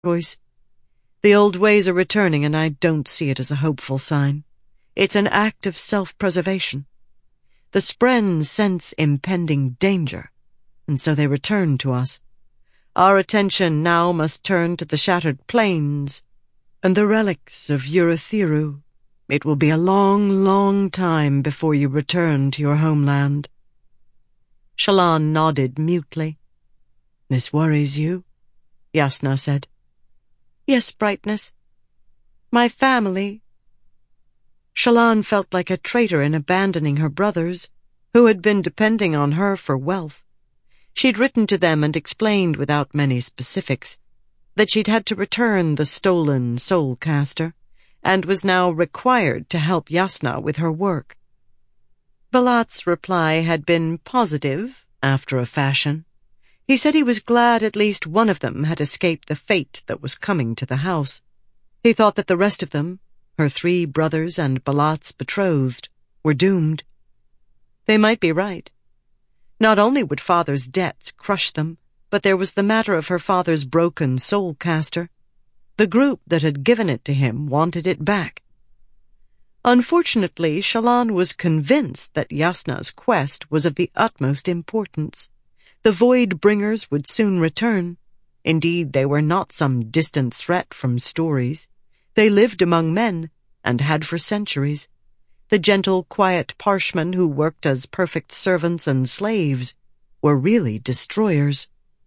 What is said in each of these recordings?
choice. The old ways are returning, and I don't see it as a hopeful sign. It's an act of self-preservation. The Spren sense impending danger, and so they return to us. Our attention now must turn to the shattered plains and the relics of Urithiru. It will be a long, long time before you return to your homeland." Shallan nodded mutely. "This worries you?" Jasnah said. "Yes, Brightness. My family." Shallan felt like a traitor in abandoning her brothers, who had been depending on her for wealth. She'd written to them and explained without many specifics that she'd had to return the stolen Soulcaster and was now required to help Jasnah with her work. Balat's reply had been positive, after a fashion. He said he was glad at least one of them had escaped the fate that was coming to the house. He thought that the rest of them, her 3 brothers and Balat's betrothed, were doomed. They might be right. Not only would Father's debts crush them, but there was the matter of her father's broken Soulcaster. The group that had given it to him wanted it back. Unfortunately, Shallan was convinced that Jasnah's quest was of the utmost importance. The Void-bringers would soon return. Indeed, they were not some distant threat from stories. They lived among men, and had for centuries. The gentle, quiet Parshmen who worked as perfect servants and slaves were really destroyers.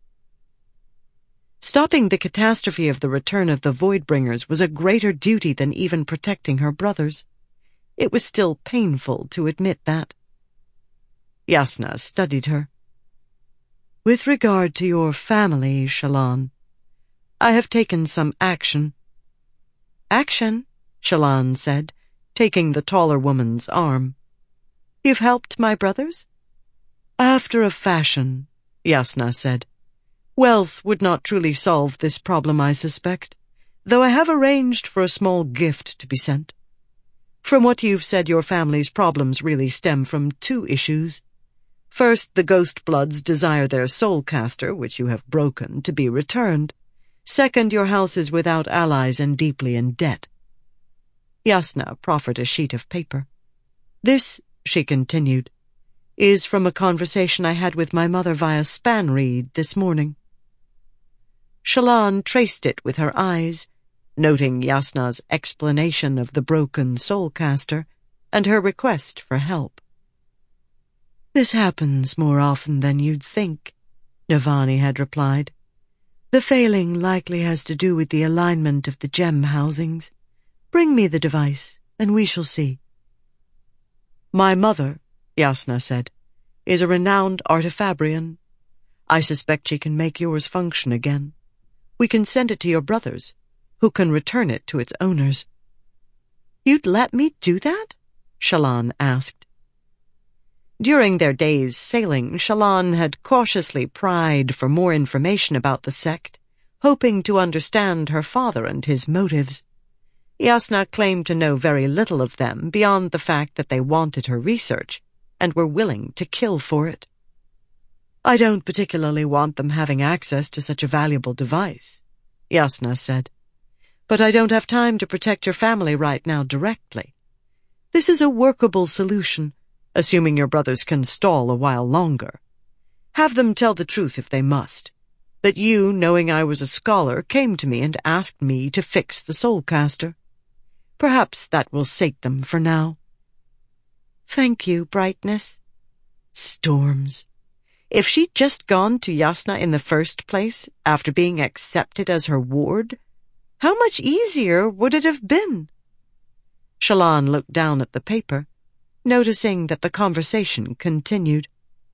Stopping the catastrophe of the return of the Void-bringers was a greater duty than even protecting her brothers. It was still painful to admit that. Jasnah studied her. "With regard to your family, Shallan, I have taken some action." "Action?" Shallan said, taking the taller woman's arm. "You've helped my brothers?" "After a fashion," Jasnah said. "Wealth would not truly solve this problem, I suspect, though I have arranged for a small gift to be sent. From what you've said, your family's problems really stem from 2 issues. First, the Ghostbloods desire their Soulcaster, which you have broken, to be returned. Second, your house is without allies and deeply in debt." Jasnah proffered a sheet of paper. "This," she continued, "is from a conversation I had with my mother via Spanreed this morning." Shallan traced it with her eyes, noting Jasnah's explanation of the broken Soulcaster and her request for help. "This happens more often than you'd think," Navani had replied. "The failing likely has to do with the alignment of the gem housings. Bring me the device, and we shall see." "My mother," Jasnah said, "is a renowned artifabrian. I suspect she can make yours function again. We can send it to your brothers, who can return it to its owners." "You'd let me do that?" Shallan asked. During their day's sailing, Shallan had cautiously pried for more information about the sect, hoping to understand her father and his motives. Jasnah claimed to know very little of them beyond the fact that they wanted her research and were willing to kill for it. "I don't particularly want them having access to such a valuable device," Jasnah said. "But I don't have time to protect your family right now directly. This is a workable solution, assuming your brothers can stall a while longer. Have them tell the truth if they must, that you, knowing I was a scholar, came to me and asked me to fix the Soulcaster. Perhaps that will sate them for now." "Thank you, Brightness." Storms. If she'd just gone to Jasnah in the first place, after being accepted as her ward, how much easier would it have been? Shallan looked down at the paper, noticing that the conversation continued.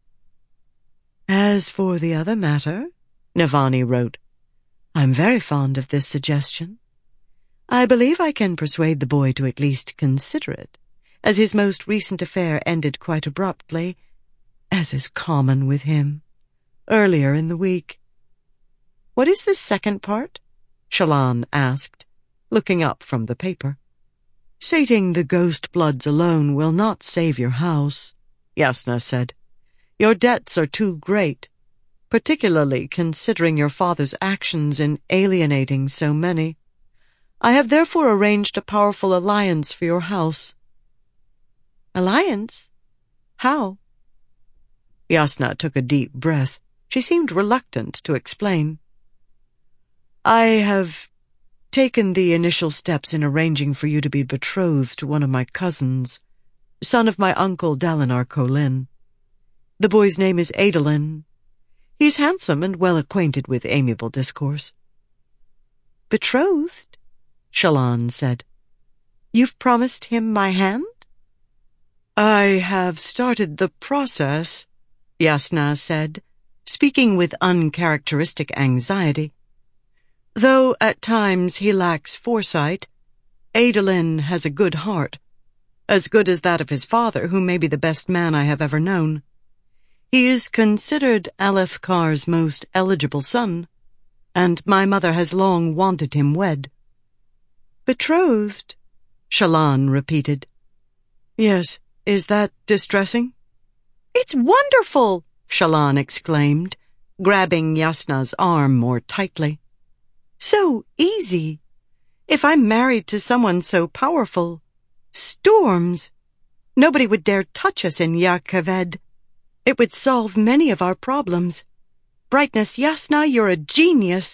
"As for the other matter," Navani wrote, "I'm very fond of this suggestion. I believe I can persuade the boy to at least consider it, as his most recent affair ended quite abruptly, as is common with him, earlier in the week." "What is the second part?" Shallan asked, looking up from the paper. "Sating the Ghostbloods alone will not save your house," Jasnah said. "Your debts are too great. particularly considering your father's actions in alienating so many. I have therefore arranged a powerful alliance for your house." "Alliance? How?" Yasna took a deep breath. She seemed reluctant to explain. "I have taken the initial steps in arranging for you to be betrothed to one of my cousins, son of my uncle Dalinar Kholin. The boy's name is Adolin. He's handsome and well acquainted with amiable discourse." "Betrothed?" Shallan said. "You've promised him my hand?" "I have started the process," Yasna said, speaking with uncharacteristic anxiety. "Though at times he lacks foresight, Adolin has a good heart, as good as that of his father, who may be the best man I have ever known. He is considered Alethkar's most eligible son, and my mother has long wanted him wed." "Betrothed?" Shallan repeated. "Yes, is that distressing?" "It's wonderful!" Shallan exclaimed, grabbing Yasna's arm more tightly. "So easy. If I'm married to someone so powerful, storms! Nobody would dare touch us in Jah Keved. It would solve many of our problems. Brightness, Yasna, you're a genius."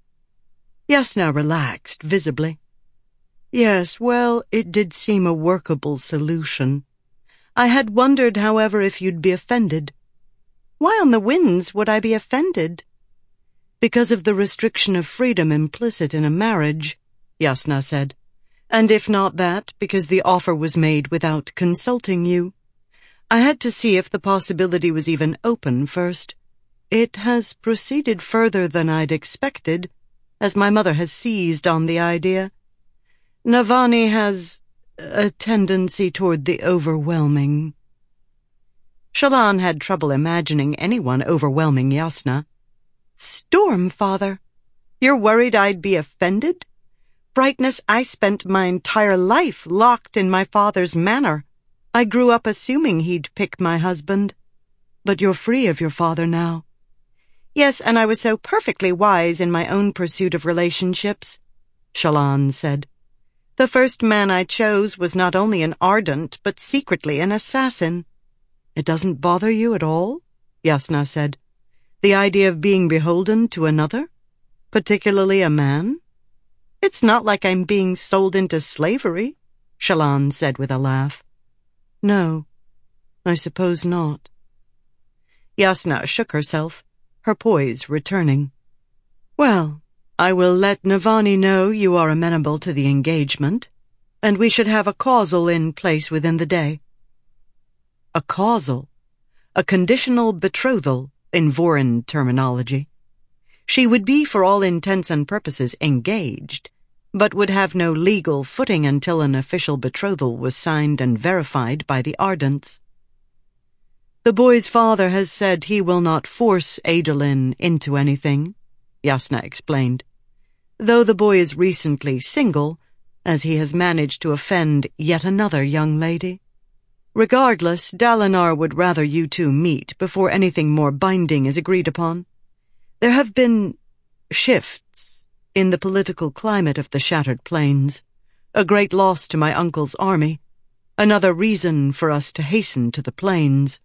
Yasna relaxed visibly. "Yes, well, it did seem a workable solution. I had wondered, however, if you'd be offended." "Why on the winds would I be offended?" "Because of the restriction of freedom implicit in a marriage," Yasna said. "And if not that, because the offer was made without consulting you. I had to see if the possibility was even open first. It has proceeded further than I'd expected, as my mother has seized on the idea. Navani has a tendency toward the overwhelming." Shallan had trouble imagining anyone overwhelming Yasna. "Stormfather, you're worried I'd be offended? Brightness, I spent my entire life locked in my father's manor. I grew up assuming he'd pick my husband. But you're free of your father now." "Yes, and I was so perfectly wise in my own pursuit of relationships," Shallan said. "The first man I chose was not only an ardent, but secretly an assassin." "It doesn't bother you at all?" Yasna said. "The idea of being beholden to another? Particularly a man?" "It's not like I'm being sold into slavery," Shallan said with a laugh. "No, I suppose not." Yasna shook herself, her poise returning. "Well, I will let Navani know you are amenable to the engagement, and we should have a causal in place within the day." A causal, a conditional betrothal in Vorin terminology. She would be, for all intents and purposes, engaged, but would have no legal footing until an official betrothal was signed and verified by the Ardents. "The boy's father has said he will not force Adolin into anything," Yasna explained, "though the boy is recently single, as he has managed to offend yet another young lady. Regardless, Dalinar would rather you two meet before anything more binding is agreed upon. There have been shifts in the political climate of the Shattered Plains, a great loss to my uncle's army, another reason for us to hasten to the plains."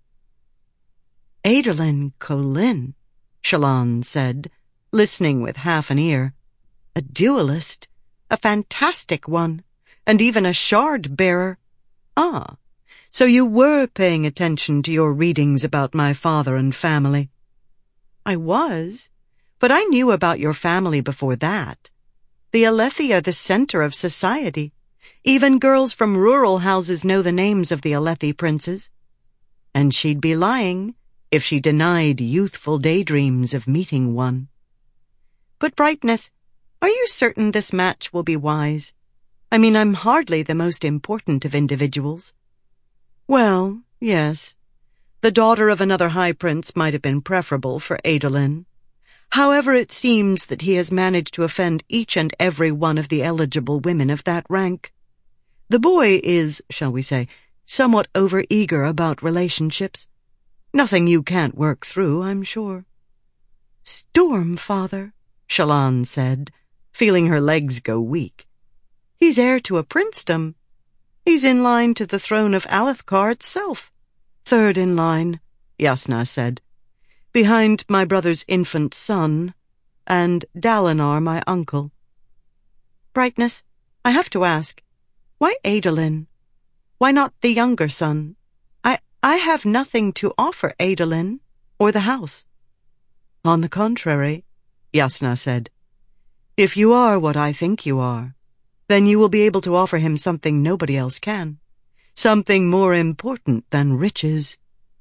"Adolin Kholin," Shallan said, listening with half an ear. "A duelist, a fantastic one, and even a shard-bearer. Ah, so you were paying attention to your readings about my father and family." "I was, but I knew about your family before that. The Alethi are the center of society. Even girls from rural houses know the names of the Alethi princes. And she'd be lying if she denied youthful daydreams of meeting one." "But Brightness, are you certain this match will be wise? I mean, I'm hardly the most important of individuals." "Well, yes. The daughter of another high prince might have been preferable for Adolin. However, it seems that he has managed to offend each and every one of the eligible women of that rank. The boy is, shall we say, somewhat overeager about relationships. Nothing you can't work through, I'm sure." Storm, father, Shallan said, feeling her legs go weak. He's heir to a princedom. He's in line to the throne of Alethkar itself. Third in line, Jasnah said, behind my brother's infant son, and Dalinar, my uncle. Brightness, I have to ask, why Adolin? Why not the younger son? I have nothing to offer Adolin or the house. On the contrary, Jasnah said, if you are what I think you are, then you will be able to offer him something nobody else can, something more important than riches.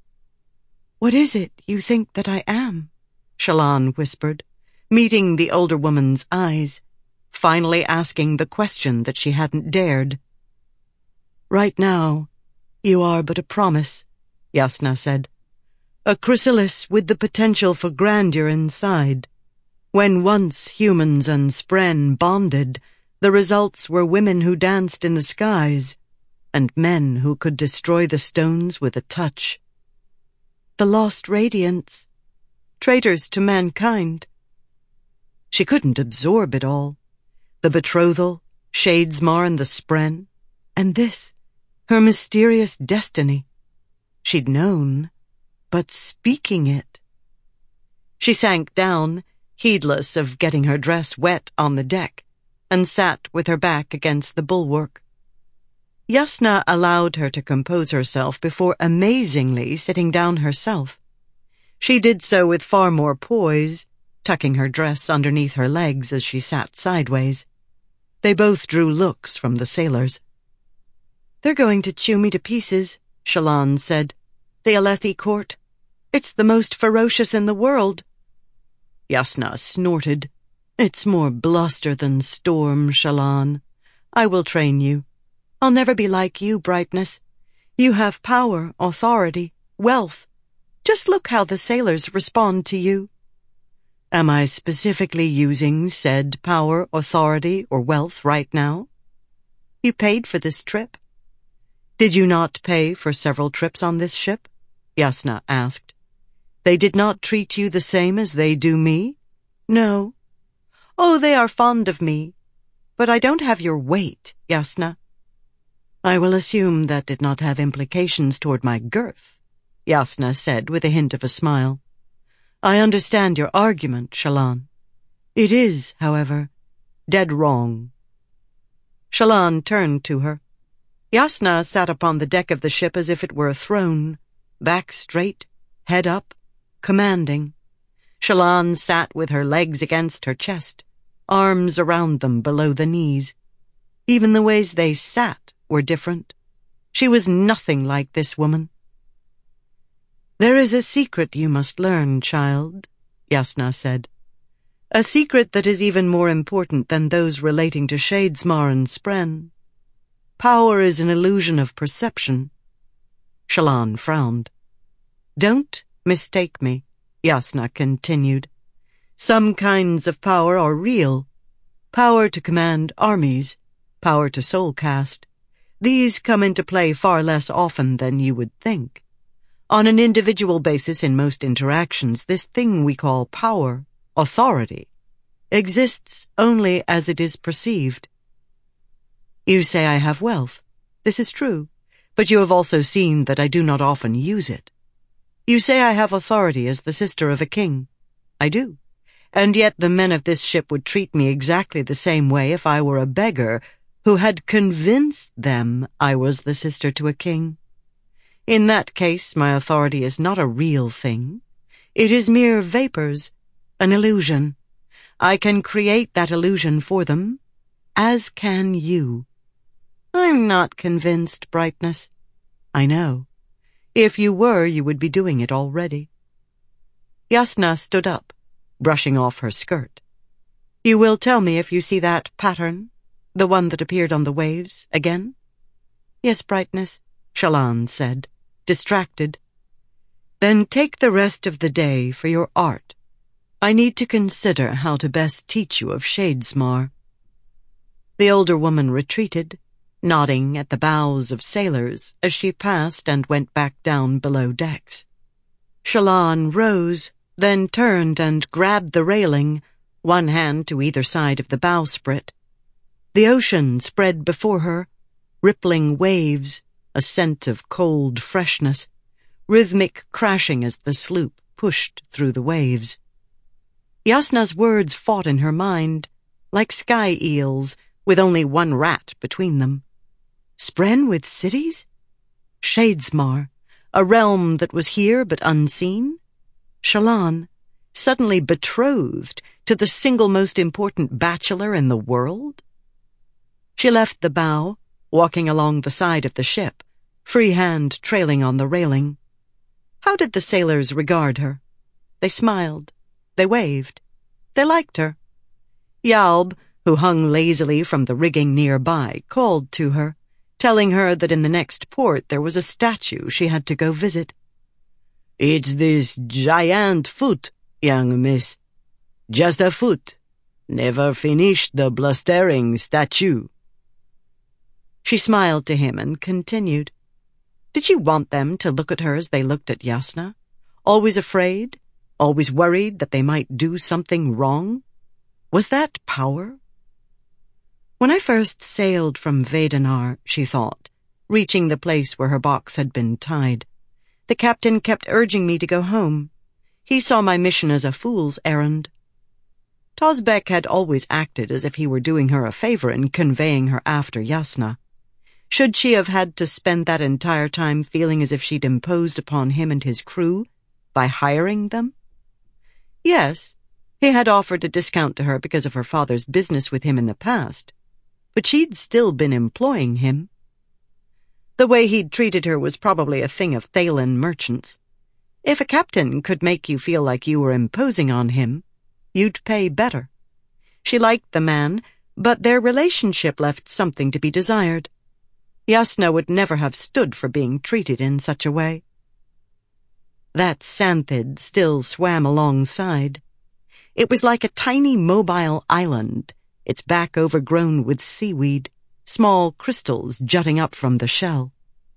What is it you think that I am? Shallan whispered, meeting the older woman's eyes, finally asking the question that she hadn't dared. Right now, you are but a promise, Jasnah said. A chrysalis with the potential for grandeur inside. When once humans and Spren bonded, the results were women who danced in the skies, and men who could destroy the stones with a touch. The lost radiance, traitors to mankind. She couldn't absorb it all. The betrothal, Shadesmar and the Spren, and this, her mysterious destiny. She'd known, but speaking it. She sank down, heedless of getting her dress wet on the deck, and sat with her back against the bulwark. Jasnah allowed her to compose herself before amazingly sitting down herself. She did so with far more poise, tucking her dress underneath her legs as she sat sideways. They both drew looks from the sailors. They're going to chew me to pieces, Shallan said. The Alethi court. It's the most ferocious in the world. Jasnah snorted. It's more bluster than storm, Shallan. I will train you. I'll never be like you, Brightness. You have power, authority, wealth. Just look how the sailors respond to you. Am I specifically using said power, authority, or wealth right now? You paid for this trip. Did you not pay for several trips on this ship? Jasnah asked. They did not treat you the same as they do me? No. Oh, they are fond of me. But I don't have your weight, Jasnah. I will assume that did not have implications toward my girth, Jasnah said with a hint of a smile. I understand your argument, Shallan. It is, however, dead wrong. Shallan turned to her. Jasnah sat upon the deck of the ship as if it were a throne, back straight, head up, commanding. Shallan sat with her legs against her chest, arms around them below the knees. Even the ways they sat were different. She was nothing like this woman. There is a secret you must learn, child, Jasnah said. A secret that is even more important than those relating to Shadesmar and Spren. Power is an illusion of perception. Shallan frowned. Don't mistake me, Jasnah continued. Some kinds of power are real. Power to command armies, power to soulcast. These come into play far less often than you would think. On an individual basis in most interactions, this thing we call power, authority, exists only as it is perceived. You say I have wealth. This is true, but you have also seen that I do not often use it. You say I have authority as the sister of a king. I do. And yet the men of this ship would treat me exactly the same way if I were a beggar who had convinced them I was the sister to a king. In that case, my authority is not a real thing. It is mere vapors, an illusion. I can create that illusion for them, as can you. I'm not convinced, Brightness. I know. If you were, you would be doing it already. Jasnah stood up, brushing off her skirt. You will tell me if you see that pattern, the one that appeared on the waves, again? Yes, Brightness, Shallan said, distracted. Then take the rest of the day for your art. I need to consider how to best teach you of Shadesmar. The older woman retreated, nodding at the bows of sailors as she passed and went back down below decks. Shallan rose, then turned and grabbed the railing, one hand to either side of the bowsprit. The ocean spread before her, rippling waves, a scent of cold freshness, rhythmic crashing as the sloop pushed through the waves. Jasnah's words fought in her mind, like sky eels, with only one rat between them. Spren with cities? Shadesmar, a realm that was here but unseen? Shallan, suddenly betrothed to the single most important bachelor in the world? She left the bow, walking along the side of the ship, free hand trailing on the railing. How did the sailors regard her? They smiled. They waved. They liked her. Yalb, who hung lazily from the rigging nearby, called to her, telling her that in the next port there was a statue she had to go visit. "It's this giant foot, young miss. Just a foot. Never finished the blustering statue." She smiled to him and continued. Did she want them to look at her as they looked at Jasnah? Always afraid? Always worried that they might do something wrong? Was that power? When I first sailed from Vedenar, she thought, reaching the place where her box had been tied, the captain kept urging me to go home. He saw my mission as a fool's errand. Tosbek had always acted as if he were doing her a favor in conveying her after Jasnah. Should she have had to spend that entire time feeling as if she'd imposed upon him and his crew by hiring them? Yes, he had offered a discount to her because of her father's business with him in the past, but she'd still been employing him. The way he'd treated her was probably a thing of Thaylen merchants. If a captain could make you feel like you were imposing on him, you'd pay better. She liked the man, but their relationship left something to be desired. Jasnah would never have stood for being treated in such a way. That Santhid still swam alongside. It was like a tiny mobile island, its back overgrown with seaweed, small crystals jutting up from the shell.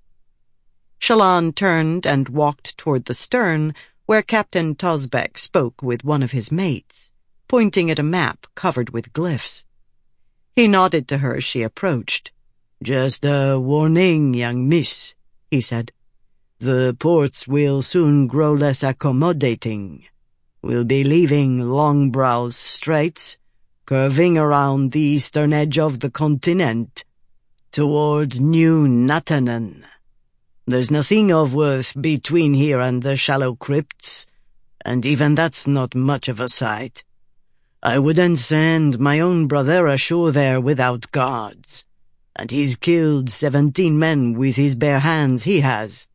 Shallan turned and walked toward the stern, where Captain Tosbek spoke with one of his mates, pointing at a map covered with glyphs. He nodded to her as she approached. "Just a warning, young miss," he said. "The ports will soon grow less accommodating. We'll be leaving Longbrow's Straits, curving around the eastern edge of the continent, toward New Natanen. There's nothing of worth between here and the shallow crypts, and even that's not much of a sight. I wouldn't send my own brother ashore there without guards. And he's killed 17 men with his bare hands, he has."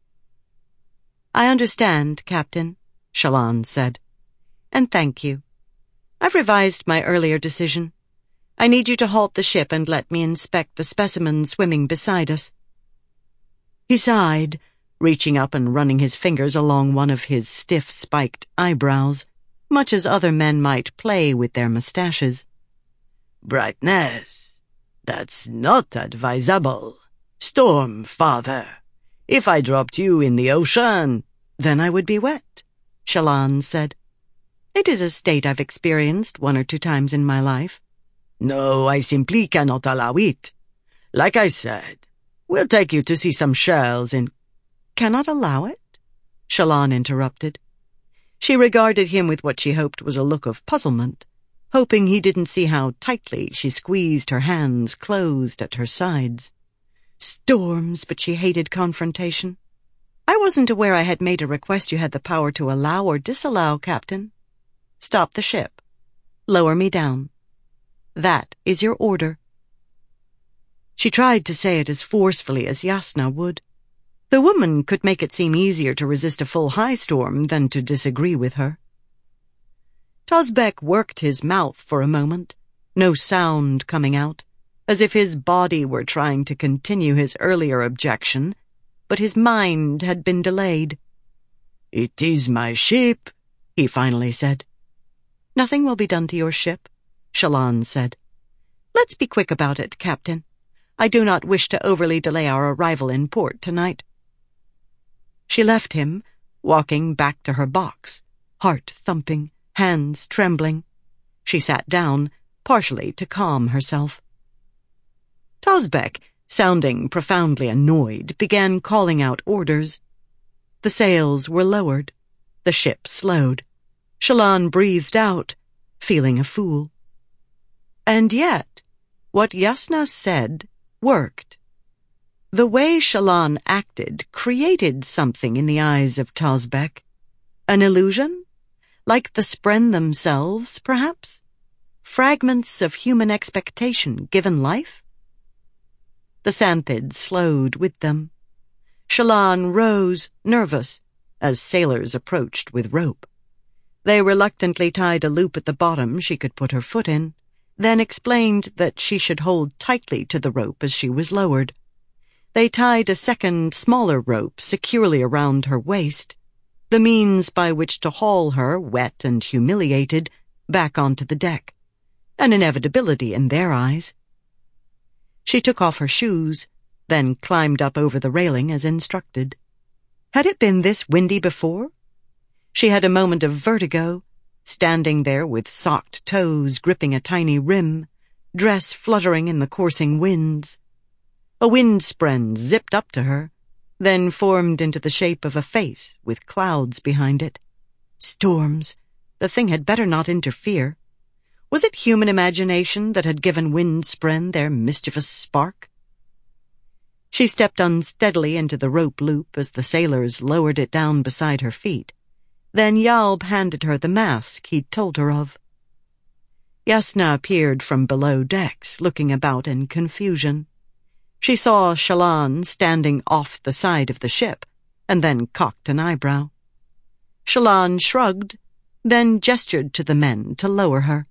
"I understand, Captain," Shallan said. "And thank you. I've revised my earlier decision. I need you to halt the ship and let me inspect the specimen swimming beside us." He sighed, reaching up and running his fingers along one of his stiff, spiked eyebrows, much as other men might play with their mustaches. "Brightness. That's not advisable. Storm, father. If I dropped you in the ocean—" "Then I would be wet," Shallan said. "It is a state I've experienced 1 or 2 times in my life." "No, I simply cannot allow it. Like I said, we'll take you to see some shells in—" "Cannot allow it?" Shallan interrupted. She regarded him with what she hoped was a look of puzzlement, hoping he didn't see how tightly she squeezed her hands closed at her sides. Storms, but she hated confrontation. "I wasn't aware I had made a request you had the power to allow or disallow, Captain. Stop the ship. Lower me down. That is your order." She tried to say it as forcefully as Jasnah would. The woman could make it seem easier to resist a full high storm than to disagree with her. Tosbek worked his mouth for a moment, no sound coming out, as if his body were trying to continue his earlier objection, but his mind had been delayed. "It is my ship," he finally said. "Nothing will be done to your ship," Shallan said. "Let's be quick about it, Captain. I do not wish to overly delay our arrival in port tonight." She left him, walking back to her box, heart thumping, hands trembling. She sat down, partially to calm herself. Tozbek, sounding profoundly annoyed, began calling out orders. The sails were lowered. The ship slowed. Shallan breathed out, feeling a fool. And yet, what Jasnah said worked. The way Shallan acted created something in the eyes of Tozbek. An illusion? Like the Spren themselves, perhaps? Fragments of human expectation given life? The Santhid slowed with them. Shallan rose, nervous, as sailors approached with rope. They reluctantly tied a loop at the bottom she could put her foot in, then explained that she should hold tightly to the rope as she was lowered. They tied a second, smaller rope securely around her waist, the means by which to haul her, wet and humiliated, back onto the deck, an inevitability in their eyes. She took off her shoes, then climbed up over the railing as instructed. Had it been this windy before? She had a moment of vertigo, standing there with socked toes gripping a tiny rim, dress fluttering in the coursing winds. A wind spren zipped up to her, then formed into the shape of a face with clouds behind it. Storms. The thing had better not interfere. Was it human imagination that had given wind spren their mischievous spark? She stepped unsteadily into the rope loop as the sailors lowered it down beside her feet. Then Yalb handed her the mask he'd told her of. Jasnah appeared from below decks, looking about in confusion. She saw Shallan standing off the side of the ship, and then cocked an eyebrow. Shallan shrugged, then gestured to the men to lower her.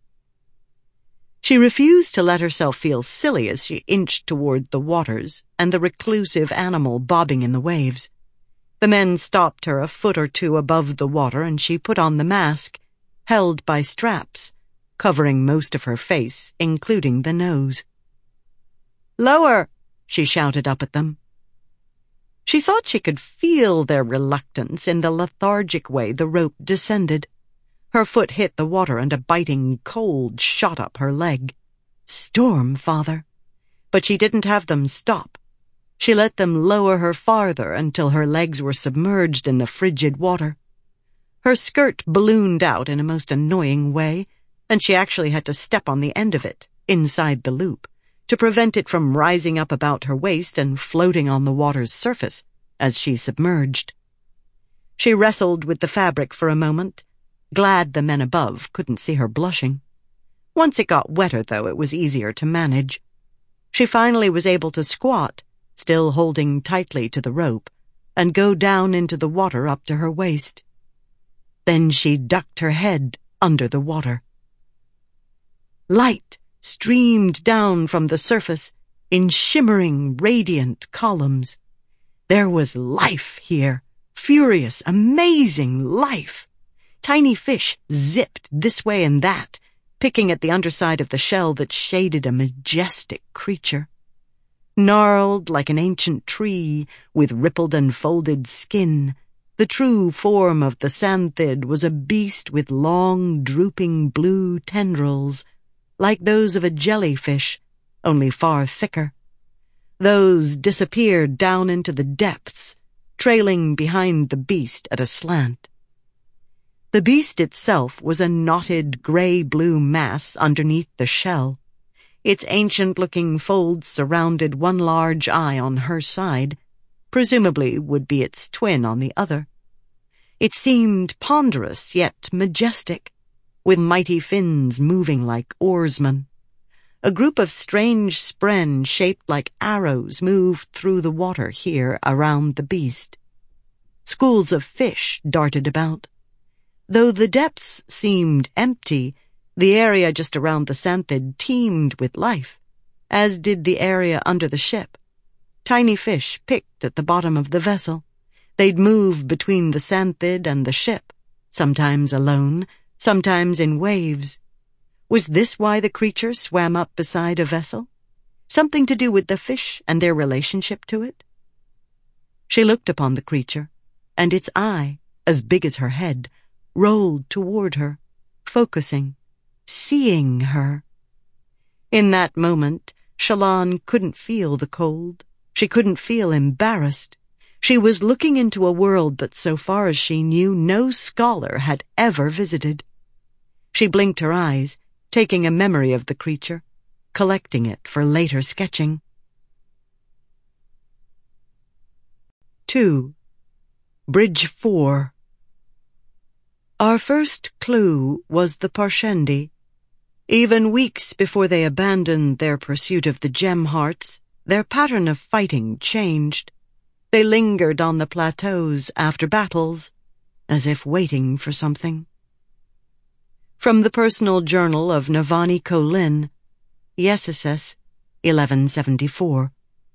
She refused to let herself feel silly as she inched toward the waters and the reclusive animal bobbing in the waves. The men stopped her a foot or two above the water, and she put on the mask, held by straps, covering most of her face, including the nose. "Lower!" she shouted up at them. She thought she could feel their reluctance in the lethargic way the rope descended. Her foot hit the water and a biting cold shot up her leg. Storm, father! But she didn't have them stop. She let them lower her farther until her legs were submerged in the frigid water. Her skirt ballooned out in a most annoying way, and she actually had to step on the end of it, inside the loop, to prevent it from rising up about her waist and floating on the water's surface as she submerged. She wrestled with the fabric for a moment, glad the men above couldn't see her blushing. Once it got wetter, though, it was easier to manage. She finally was able to squat, still holding tightly to the rope, and go down into the water up to her waist. Then she ducked her head under the water. Light streamed down from the surface in shimmering, radiant columns. There was life here, furious, amazing life. Tiny fish zipped this way and that, picking at the underside of the shell that shaded a majestic creature. Gnarled like an ancient tree, with rippled and folded skin, the true form of the Santhid was a beast with long, drooping blue tendrils, like those of a jellyfish, only far thicker. Those disappeared down into the depths, trailing behind the beast at a slant. The beast itself was a knotted gray-blue mass underneath the shell. Its ancient-looking folds surrounded one large eye on her side, presumably would be its twin on the other. It seemed ponderous yet majestic, with mighty fins moving like oarsmen. A group of strange spren shaped like arrows moved through the water here around the beast. Schools of fish darted about. Though the depths seemed empty, the area just around the Santhid teemed with life, as did the area under the ship. Tiny fish picked at the bottom of the vessel. They'd move between the Santhid and the ship, sometimes alone, sometimes in waves. Was this why the creature swam up beside a vessel? Something to do with the fish and their relationship to it? She looked upon the creature, and its eye, as big as her head, rolled toward her, focusing, seeing her. In that moment, Shallan couldn't feel the cold. She couldn't feel embarrassed. She was looking into a world that, so far as she knew, no scholar had ever visited. She blinked her eyes, taking a memory of the creature, collecting it for later sketching. 2. Bridge 4. Our first clue was the Parshendi. Even weeks before they abandoned their pursuit of the gem hearts, their pattern of fighting changed. They lingered on the plateaus after battles, as if waiting for something. From the personal journal of Navani Kholin, Yesseses, 1174.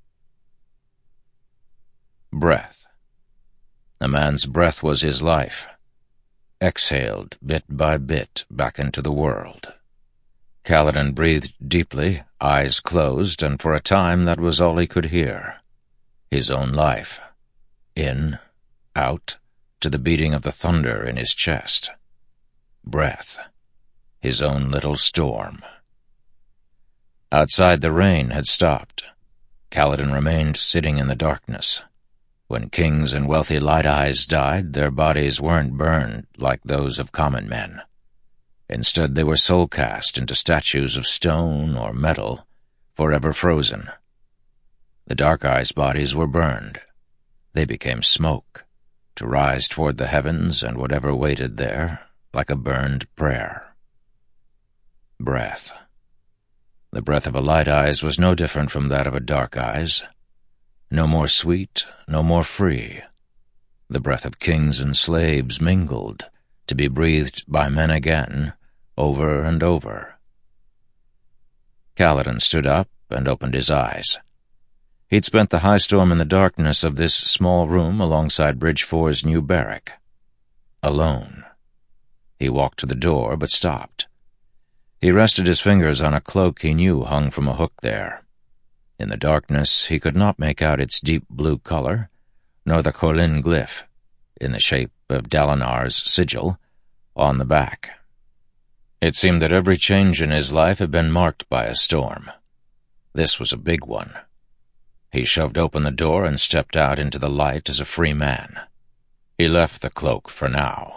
Breath. A man's breath was his life, exhaled bit by bit back into the world. Kaladin breathed deeply, eyes closed, and for a time that was all he could hear. His own life. In, out, to the beating of the thunder in his chest. Breath. His own little storm. Outside, the rain had stopped. Kaladin remained sitting in the darkness. When kings and wealthy light eyes died, their bodies weren't burned like those of common men. Instead, they were soul-cast into statues of stone or metal, forever frozen. The Dark Eyes' bodies were burned. They became smoke, to rise toward the heavens and whatever waited there, like a burned prayer. Breath. The breath of a Light Eyes was no different from that of a Dark Eyes. No more sweet, no more free. The breath of kings and slaves mingled, to be breathed by men again, over and over. Kaladin stood up and opened his eyes. He'd spent the high storm in the darkness of this small room alongside Bridge 4's new barrack. Alone. He walked to the door, but stopped. He rested his fingers on a cloak he knew hung from a hook there. In the darkness, he could not make out its deep blue color, nor the Kholin glyph, in the shape of Dalinar's sigil, on the back. It seemed that every change in his life had been marked by a storm. This was a big one. He shoved open the door and stepped out into the light as a free man. He left the cloak for now.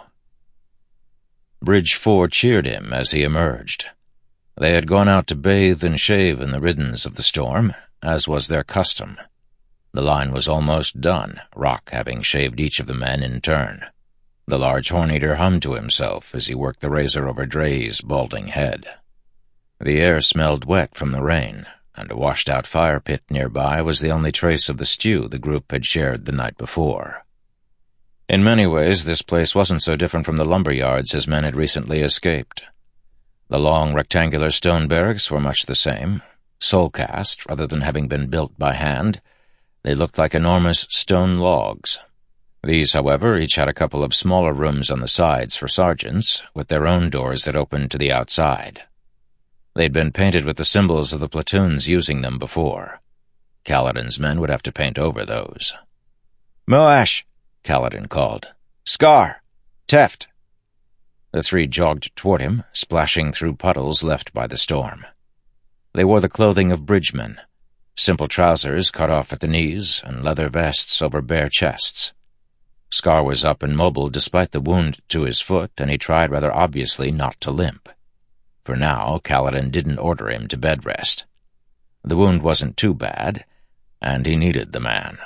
Bridge 4 cheered him as he emerged. They had gone out to bathe and shave in the riddance of the storm, as was their custom. The line was almost done, Rock having shaved each of the men in turn. The large horn-eater hummed to himself as he worked the razor over Dre's balding head. The air smelled wet from the rain, and a washed-out fire pit nearby was the only trace of the stew the group had shared the night before. In many ways, this place wasn't so different from the lumber yards his men had recently escaped. The long, rectangular stone barracks were much the same. Soul-cast, rather than having been built by hand, they looked like enormous stone logs. These, however, each had a couple of smaller rooms on the sides for sergeants, with their own doors that opened to the outside. They'd been painted with the symbols of the platoons using them before. Kaladin's men would have to paint over those. "Moash!" Kaladin called. "Scar! Teft!" The three jogged toward him, splashing through puddles left by the storm. They wore the clothing of bridgemen, simple trousers cut off at the knees and leather vests over bare chests. Scar was up and mobile despite the wound to his foot, and he tried rather obviously not to limp. For now, Kaladin didn't order him to bed rest. The wound wasn't too bad, and he needed the man.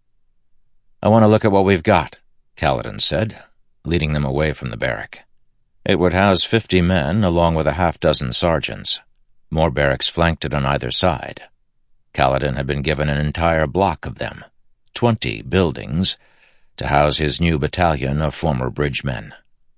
"I want to look at what we've got," Kaladin said, leading them away from the barrack. It would house 50 men, along with a half-dozen sergeants. More barracks flanked it on either side. Kaladin had been given an entire block of them, 20 buildings, to house his new battalion of former bridgemen.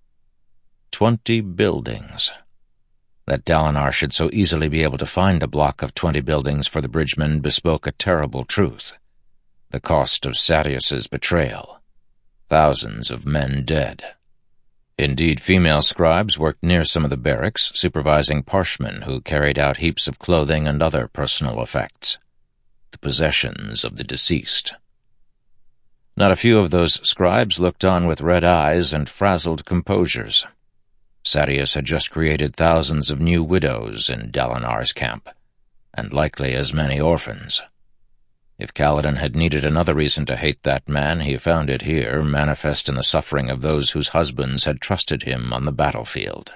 20 buildings. That Dalinar should so easily be able to find a block of 20 buildings for the bridgemen bespoke a terrible truth. The cost of Sadeas's betrayal. Thousands of men dead. Indeed, female scribes worked near some of the barracks, supervising parshmen who carried out heaps of clothing and other personal effects. The possessions of the deceased. Not a few of those scribes looked on with red eyes and frazzled composures. Sadeas had just created thousands of new widows in Dalinar's camp, and likely as many orphans. If Kaladin had needed another reason to hate that man, he found it here, manifest in the suffering of those whose husbands had trusted him on the battlefield.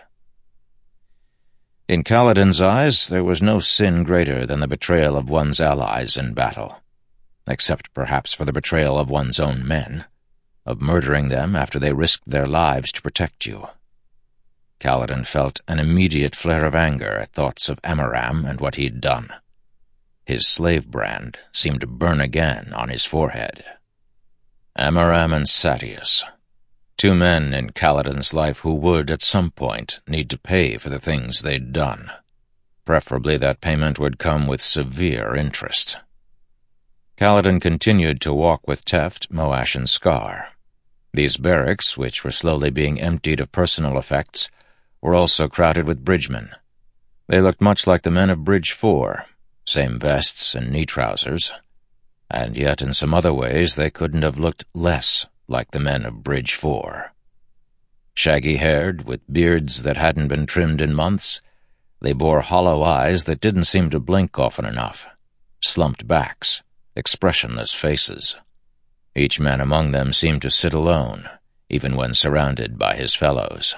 In Kaladin's eyes, there was no sin greater than the betrayal of one's allies in battle, except perhaps for the betrayal of one's own men, of murdering them after they risked their lives to protect you. Kaladin felt an immediate flare of anger at thoughts of Amaram and what he'd done. His slave brand seemed to burn again on his forehead. Amaram and Sadeas, two men in Kaladin's life who would, at some point, need to pay for the things they'd done. Preferably that payment would come with severe interest. Kaladin continued to walk with Teft, Moash, and Scar. These barracks, which were slowly being emptied of personal effects, were also crowded with bridgemen. They looked much like the men of Bridge 4, same vests and knee trousers, and yet in some other ways they couldn't have looked less like the men of Bridge 4. Shaggy-haired, with beards that hadn't been trimmed in months, they bore hollow eyes that didn't seem to blink often enough, slumped backs, expressionless faces. Each man among them seemed to sit alone, even when surrounded by his fellows.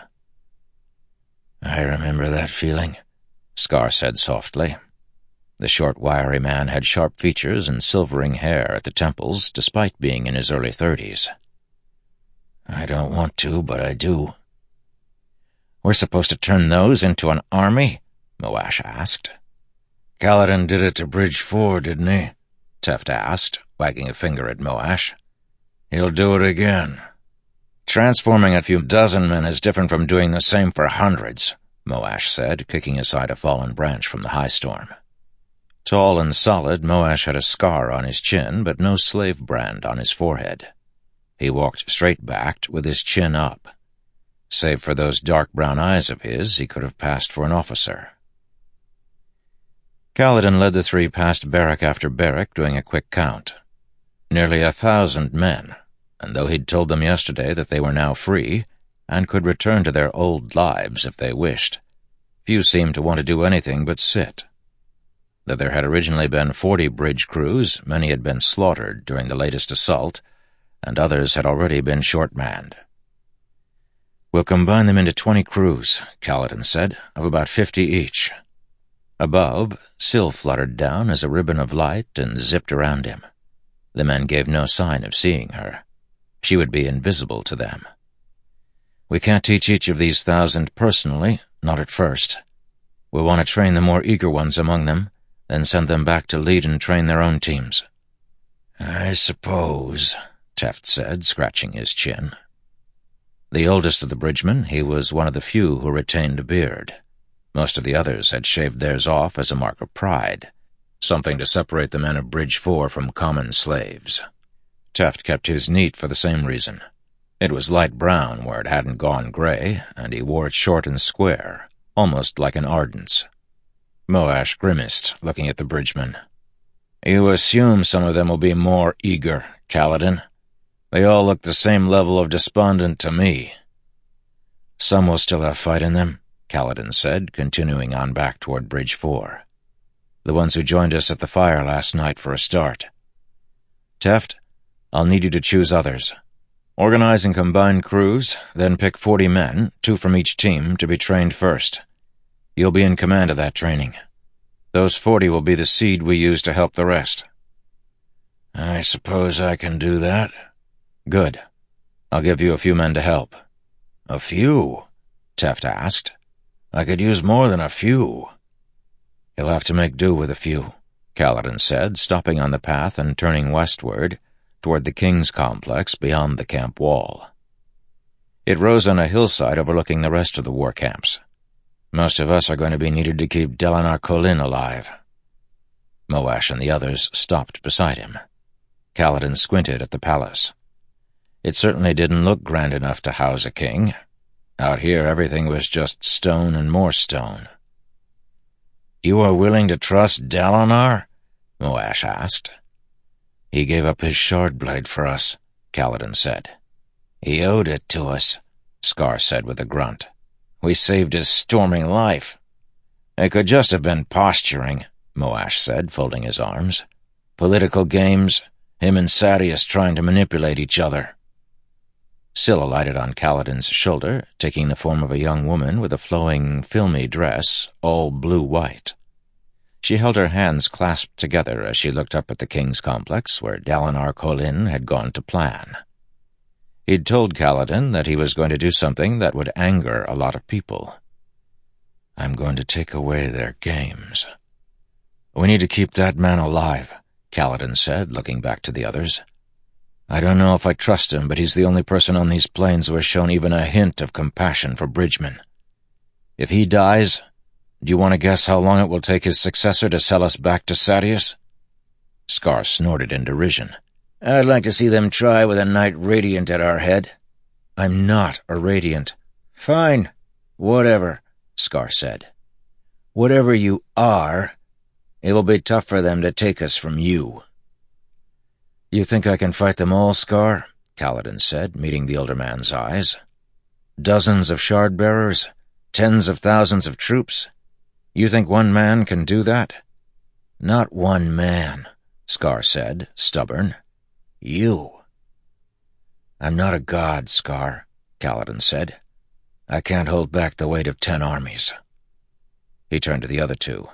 "I remember that feeling," Scar said softly. The short, wiry man had sharp features and silvering hair at the temples, despite being in his early 30s. "I don't want to, but I do." "We're supposed to turn those into an army?" Moash asked. "Kaladin did it to Bridge 4, didn't he?" Teft asked, wagging a finger at Moash. "He'll do it again." "Transforming a few dozen men is different from doing the same for hundreds," Moash said, kicking aside a fallen branch from the high storm. Tall and solid, Moash had a scar on his chin, but no slave brand on his forehead. He walked straight-backed, with his chin up. Save for those dark brown eyes of his, he could have passed for an officer. Kaladin led the three past barrack after barrack, doing a quick count. Nearly 1,000 men, and though he'd told them yesterday that they were now free, and could return to their old lives if they wished, few seemed to want to do anything but sit. Though there had originally been 40 bridge crews, many had been slaughtered during the latest assault, and others had already been short-manned. "We'll combine them into 20 crews," Kaladin said, "of about 50 each." Above, Syl fluttered down as a ribbon of light and zipped around him. The men gave no sign of seeing her. She would be invisible to them. "We can't teach each of these 1,000 personally, not at first. We'll want to train the more eager ones among them, then send them back to lead and train their own teams." "I suppose," Teft said, scratching his chin. The oldest of the bridgemen, he was one of the few who retained a beard. Most of the others had shaved theirs off as a mark of pride, something to separate the men of Bridge 4 from common slaves. Teft kept his neat for the same reason. It was light brown where it hadn't gone gray, and he wore it short and square, almost like an Ardent's. Moash grimaced, looking at the bridgemen. "You assume some of them will be more eager, Kaladin. They all look the same level of despondent to me." "Some will still have fight in them," Kaladin said, continuing on back toward Bridge 4. "The ones who joined us at the fire last night for a start. Teft, I'll need you to choose others. Organize and combine crews, then pick 40 men, 2 from each team, to be trained first. You'll be in command of that training. Those 40 will be the seed we use to help the rest." "I suppose I can do that." "Good. I'll give you a few men to help." "A few?" Teft asked. "I could use more than a few." "You'll have to make do with a few," Kaladin said, stopping on the path and turning westward, toward the King's complex beyond the camp wall. It rose on a hillside overlooking the rest of the war camps. "Most of us are going to be needed to keep Dalinar Kholin alive." Moash and the others stopped beside him. Kaladin squinted at the palace. It certainly didn't look grand enough to house a king. Out here everything was just stone and more stone. "You are willing to trust Dalinar?" Moash asked. "He gave up his shard blade for us," Kaladin said. He owed it to us, Scar said with a grunt. We saved his storming life. It could just have been posturing, Moash said, folding his arms. Political games, him and Sadeas trying to manipulate each other. Scylla lighted on Kaladin's shoulder, taking the form of a young woman with a flowing, filmy dress, all blue-white. She held her hands clasped together as she looked up at the king's complex where Dalinar Kholin had gone to plan. He'd told Kaladin that he was going to do something that would anger a lot of people. I'm going to take away their games. We need to keep that man alive, Kaladin said, looking back to the others. I don't know if I trust him, but he's the only person on these plains who has shown even a hint of compassion for Bridgeman. If he dies, do you want to guess how long it will take his successor to sell us back to Sadeas? Scar snorted in derision. I'd like to see them try with a Knight Radiant at our head. I'm not a Radiant. Fine. Whatever, Scar said. Whatever you are, it will be tough for them to take us from you. You think I can fight them all, Scar? Kaladin said, meeting the older man's eyes. Dozens of shard-bearers, tens of thousands of troops. You think one man can do that? Not one man, Scar said, stubborn. You. I'm not a god, Scar, Kaladin said. I can't hold back the weight of 10 armies. He turned to the other two.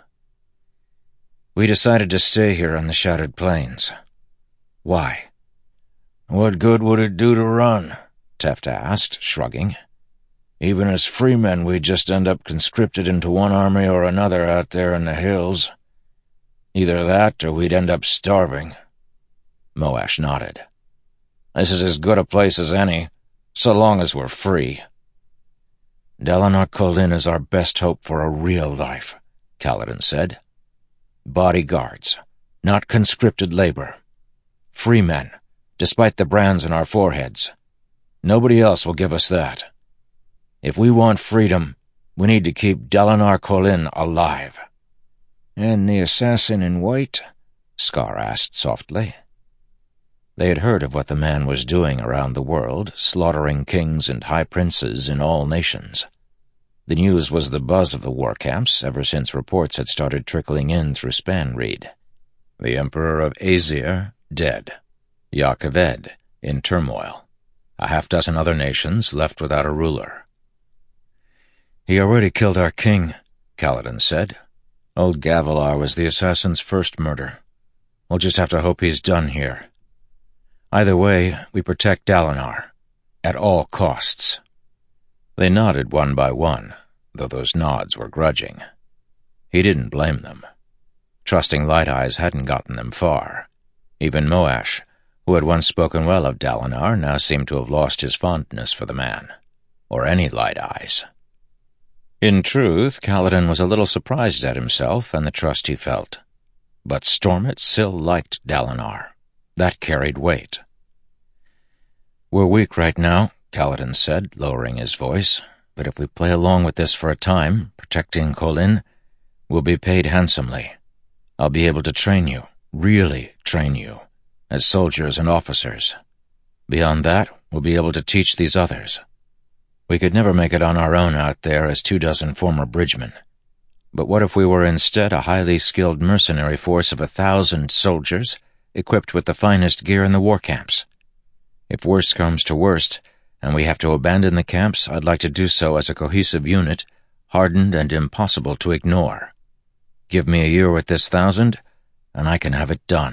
We decided to stay here on the Shattered Plains. Why? What good would it do to run? Teft asked, shrugging. Even as free men, we'd just end up conscripted into one army or another out there in the hills. Either that or we'd end up starving. Moash nodded. This is as good a place as any, so long as we're free. Dalinar Kholin is our best hope for a real life, Kaladin said. Bodyguards, not conscripted labor. Free men, despite the brands on our foreheads. Nobody else will give us that. If we want freedom, we need to keep Dalinar Kholin alive. And the assassin in white? Scar asked softly. They had heard of what the man was doing around the world, slaughtering kings and high princes in all nations. The news was the buzz of the war camps ever since reports had started trickling in through Spanreed. The Emperor of Aesir, dead. Jah Keved, in turmoil. A half-dozen other nations left without a ruler. He already killed our king, Kaladin said. Old Gavilar was the assassin's first murder. We'll just have to hope he's done here. Either way, we protect Dalinar. At all costs. They nodded one by one, though those nods were grudging. He didn't blame them. Trusting Light Eyes hadn't gotten them far. Even Moash, who had once spoken well of Dalinar, now seemed to have lost his fondness for the man, or any Light Eyes. In truth, Kaladin was a little surprised at himself and the trust he felt. But Stormit still liked Dalinar. That carried weight. We're weak right now, Kaladin said, lowering his voice, but if we play along with this for a time, protecting Kholin, we'll be paid handsomely. I'll be able to train you, really train you, as soldiers and officers. Beyond that, we'll be able to teach these others. We could never make it on our own out there as 24 former bridgemen. But what if we were instead a highly skilled mercenary force of 1,000 soldiers, equipped with the finest gear in the war camps? If worst comes to worst, and we have to abandon the camps, I'd like to do so as a cohesive unit, hardened and impossible to ignore. Give me a year with this 1,000, and I can have it done.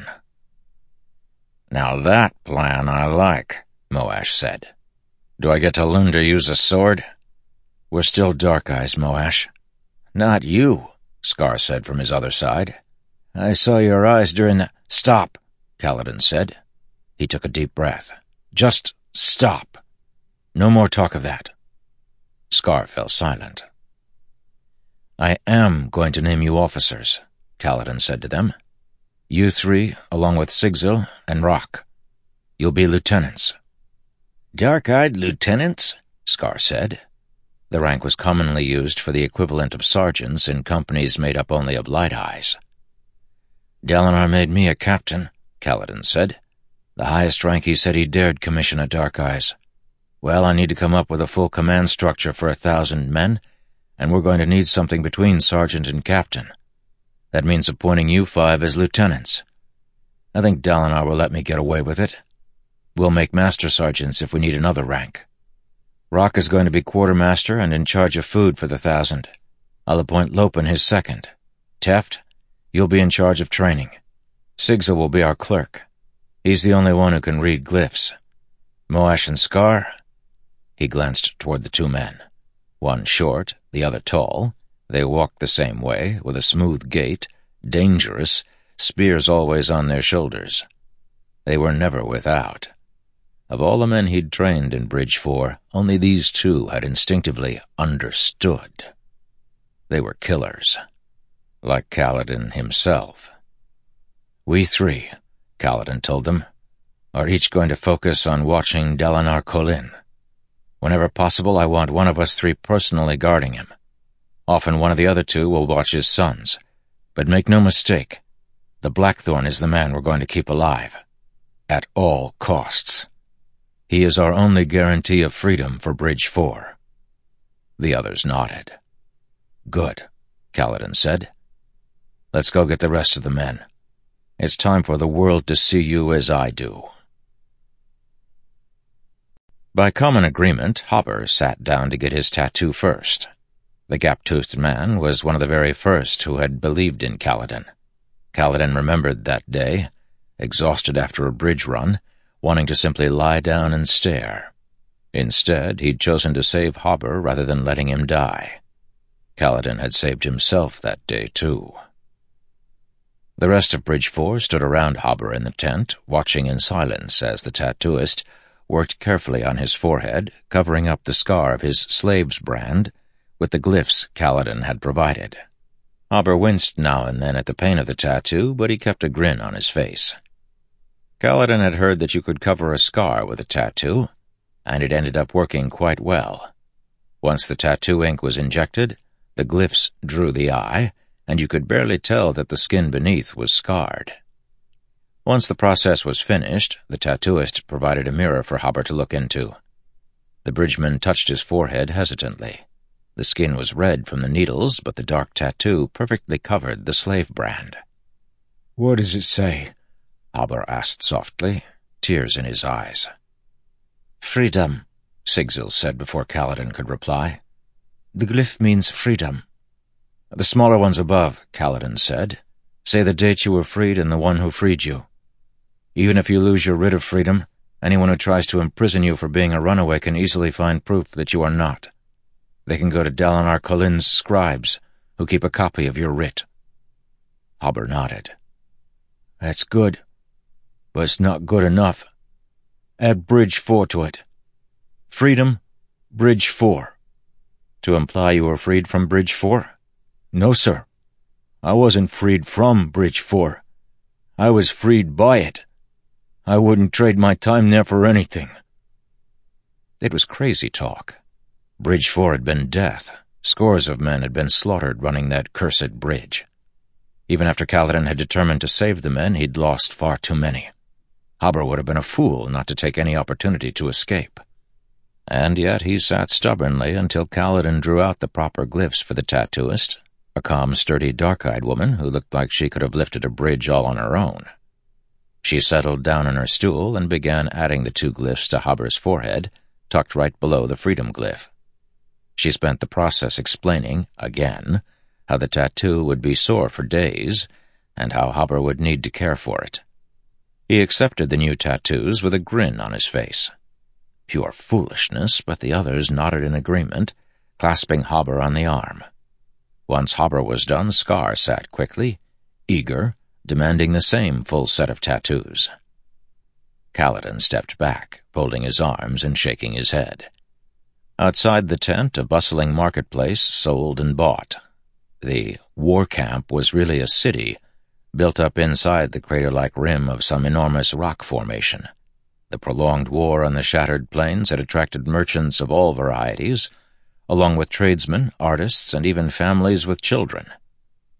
Now that plan I like, Moash said. Do I get to learn to use a sword? We're still Dark Eyes, Moash. Not you, Scar said from his other side. I saw your eyes during the— Stop, Kaladin said. He took a deep breath. Just stop. No more talk of that. Scar fell silent. I am going to name you officers, Kaladin said to them. You three, along with Sigzil and Rock. You'll be lieutenants. Dark-eyed lieutenants? Scar said. The rank was commonly used for the equivalent of sergeants in companies made up only of Light Eyes. Dalinar made me a captain, Kaladin said. The highest rank he said he dared commission at Dark Eyes. Well, I need to come up with a full command structure for 1,000 men, and we're going to need something between sergeant and captain. That means appointing you 5 as lieutenants. I think Dalinar will let me get away with it. We'll make master sergeants if we need another rank. Rock is going to be quartermaster and in charge of food for the 1,000. I'll appoint Lopen his second. Teft, you'll be in charge of training. Sigzil will be our clerk. He's the only one who can read glyphs. Moash and Scar. He glanced toward the 2 men. One short, the other tall. They walked the same way, with a smooth gait, dangerous, spears always on their shoulders. They were never without. Of all the men he'd trained in Bridge 4, only these 2 had instinctively understood. They were killers, like Kaladin himself. We 3, Kaladin told them, are each going to focus on watching Dalinar Kholin. Whenever possible, I want one of us 3 personally guarding him. Often one of the other 2 will watch his sons. But make no mistake, the Blackthorn is the man we're going to keep alive. At all costs. He is our only guarantee of freedom for Bridge 4. The others nodded. Good, Kaladin said. Let's go get the rest of the men. It's time for the world to see you as I do. By common agreement, Hobber sat down to get his tattoo first. The gap-toothed man was one of the very first who had believed in Kaladin. Kaladin remembered that day, exhausted after a bridge run, wanting to simply lie down and stare. Instead, he'd chosen to save Hobber rather than letting him die. Kaladin had saved himself that day, too. The rest of Bridge 4 stood around Hobber in the tent, watching in silence as the tattooist worked carefully on his forehead, covering up the scar of his slave's brand with the glyphs Kaladin had provided. Hobber winced now and then at the pain of the tattoo, but he kept a grin on his face. Kaladin had heard that you could cover a scar with a tattoo, and it ended up working quite well. Once the tattoo ink was injected, the glyphs drew the eye, and you could barely tell that the skin beneath was scarred. Once the process was finished, the tattooist provided a mirror for Hobber to look into. The bridgeman touched his forehead hesitantly. The skin was red from the needles, but the dark tattoo perfectly covered the slave brand. "What does it say?" Hobber asked softly, tears in his eyes. "Freedom," Sigzil said before Kaladin could reply. "The glyph means freedom." "The smaller ones above," Kaladin said, "say the date you were freed and the one who freed you. Even if you lose your writ of freedom, anyone who tries to imprison you for being a runaway can easily find proof that you are not. They can go to Dalinar Kholin's scribes, who keep a copy of your writ." Hobber nodded. "That's good, but it's not good enough. Add Bridge 4 to it. Freedom, Bridge 4. To imply you were freed from Bridge 4? No, sir. I wasn't freed from Bridge 4. I was freed by it. I wouldn't trade my time there for anything." It was crazy talk. Bridge 4 had been death. Scores of men had been slaughtered running that cursed bridge. Even after Kaladin had determined to save the men, he'd lost far too many. Hobber would have been a fool not to take any opportunity to escape. And yet he sat stubbornly until Kaladin drew out the proper glyphs for the tattooist, a calm, sturdy, dark-eyed woman who looked like she could have lifted a bridge all on her own. She settled down on her stool and began adding the 2 glyphs to Hobber's forehead, tucked right below the freedom glyph. She spent the process explaining, again, how the tattoo would be sore for days, and how Hobber would need to care for it. He accepted the new tattoos with a grin on his face. Pure foolishness, but the others nodded in agreement, clasping Hobber on the arm. Once Hobber was done, Scar sat quickly, eager, demanding the same full set of tattoos. Kaladin stepped back, folding his arms and shaking his head. Outside the tent, a bustling marketplace sold and bought. The war camp was really a city, built up inside the crater-like rim of some enormous rock formation. The prolonged war on the shattered plains had attracted merchants of all varieties, along with tradesmen, artists, and even families with children.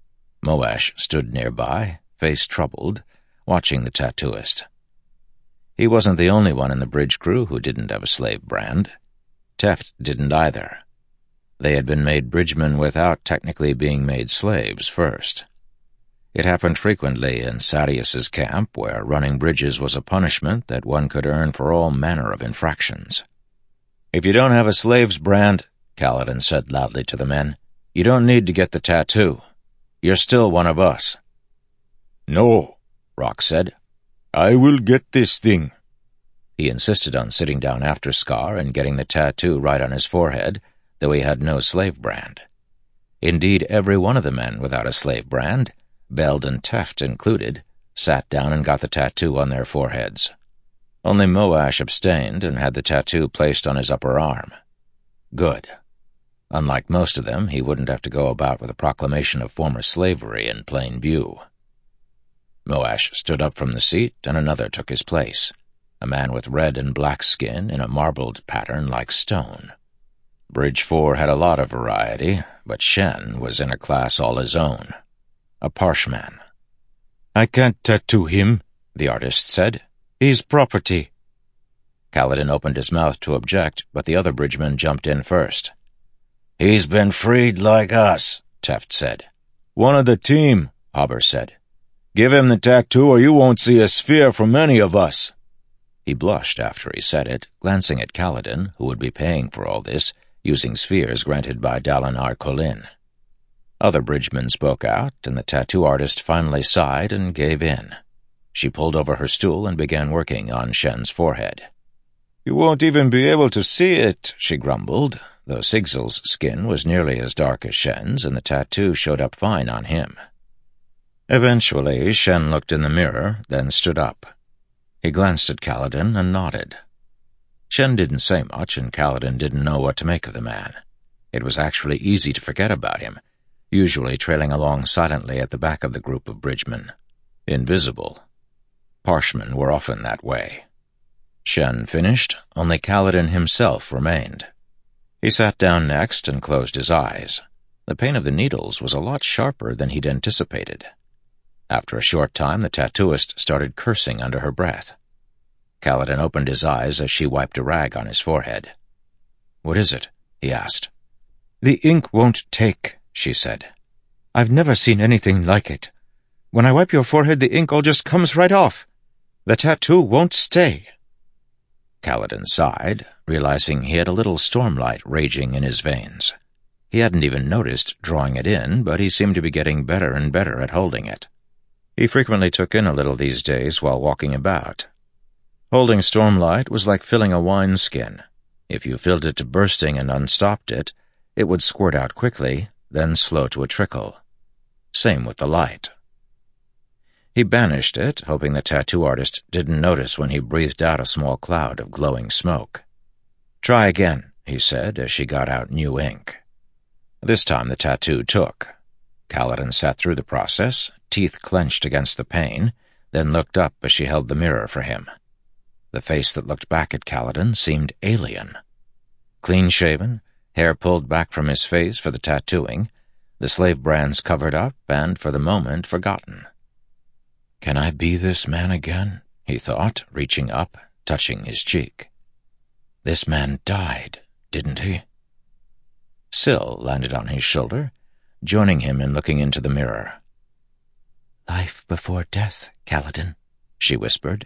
Moash stood nearby, face troubled, watching the tattooist. He wasn't the only one in the bridge crew who didn't have a slave brand. Teft didn't either. They had been made bridgemen without technically being made slaves first. It happened frequently in Sadeas's camp, where running bridges was a punishment that one could earn for all manner of infractions. "If you don't have a slave's brand," Kaladin said loudly to the men, "you don't need to get the tattoo. You're still one of us." "No," Rock said. "I will get this thing." He insisted on sitting down after Scar and getting the tattoo right on his forehead, though he had no slave brand. Indeed, every one of the men without a slave brand, Beld and Teft included, sat down and got the tattoo on their foreheads. Only Moash abstained and had the tattoo placed on his upper arm. Good. Unlike most of them, he wouldn't have to go about with a proclamation of former slavery in plain view. Moash stood up from the seat, and another took his place, a man with red and black skin in a marbled pattern like stone. Bridge 4 had a lot of variety, but Shen was in a class all his own. A Parshman. "I can't tattoo him," the artist said. "He's property." Kaladin opened his mouth to object, but the other bridgeman jumped in first. "He's been freed like us," Teft said. "One of the team," Hobber said. "Give him the tattoo or you won't see a sphere from any of us." He blushed after he said it, glancing at Kaladin, who would be paying for all this, using spheres granted by Dalinar Kholin. Other bridgemen spoke out, and the tattoo artist finally sighed and gave in. She pulled over her stool and began working on Shen's forehead. "You won't even be able to see it," she grumbled, though Sigzil's skin was nearly as dark as Shen's, and the tattoo showed up fine on him. Eventually, Shen looked in the mirror, then stood up. He glanced at Kaladin and nodded. Shen didn't say much, and Kaladin didn't know what to make of the man. It was actually easy to forget about him, usually trailing along silently at the back of the group of bridgemen. Invisible. Parshmen were often that way. Shen finished, only Kaladin himself remained. He sat down next and closed his eyes. The pain of the needles was a lot sharper than he'd anticipated. After a short time, the tattooist started cursing under her breath. Kaladin opened his eyes as she wiped a rag on his forehead. "What is it?" he asked. "The ink won't take," she said. "I've never seen anything like it. When I wipe your forehead, the ink all just comes right off. The tattoo won't stay." Kaladin sighed, realizing he had a little stormlight raging in his veins. He hadn't even noticed drawing it in, but he seemed to be getting better and better at holding it. He frequently took in a little these days while walking about. Holding stormlight was like filling a wineskin. If you filled it to bursting and unstopped it, it would squirt out quickly, then slow to a trickle. Same with the light. He banished it, hoping the tattoo artist didn't notice when he breathed out a small cloud of glowing smoke. "Try again," he said as she got out new ink. This time the tattoo took. Kaladin sat through the process, teeth clenched against the pain, then looked up as she held the mirror for him. The face that looked back at Kaladin seemed alien. Clean-shaven, hair pulled back from his face for the tattooing, the slave brands covered up and, for the moment, forgotten. "Can I be this man again?" he thought, reaching up, touching his cheek. "This man died, didn't he?" Syl landed on his shoulder, joining him in looking into the mirror. "Life before death, Kaladin," she whispered.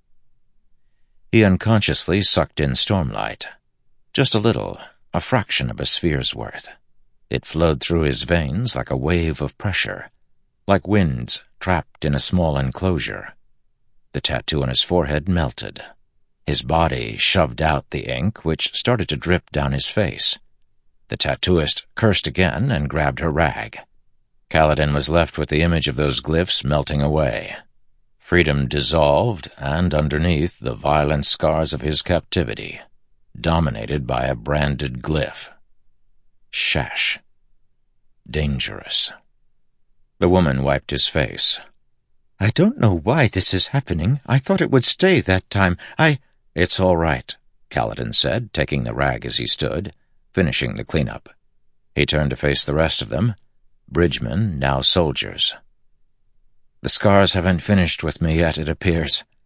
He unconsciously sucked in stormlight. Just a little, a fraction of a sphere's worth. It flowed through his veins like a wave of pressure, like winds trapped in a small enclosure. The tattoo on his forehead melted. His body shoved out the ink, which started to drip down his face. The tattooist cursed again and grabbed her rag. Kaladin was left with the image of those glyphs melting away. Freedom dissolved, and underneath the violent scars of his captivity, dominated by a branded glyph. Shash. Dangerous. The woman wiped his face. "I don't know why this is happening. I thought it would stay that time. It's all right," Kaladin said, taking the rag as he stood, finishing the cleanup. He turned to face the rest of them, bridgemen, now soldiers. "The scars haven't finished with me yet, it appears."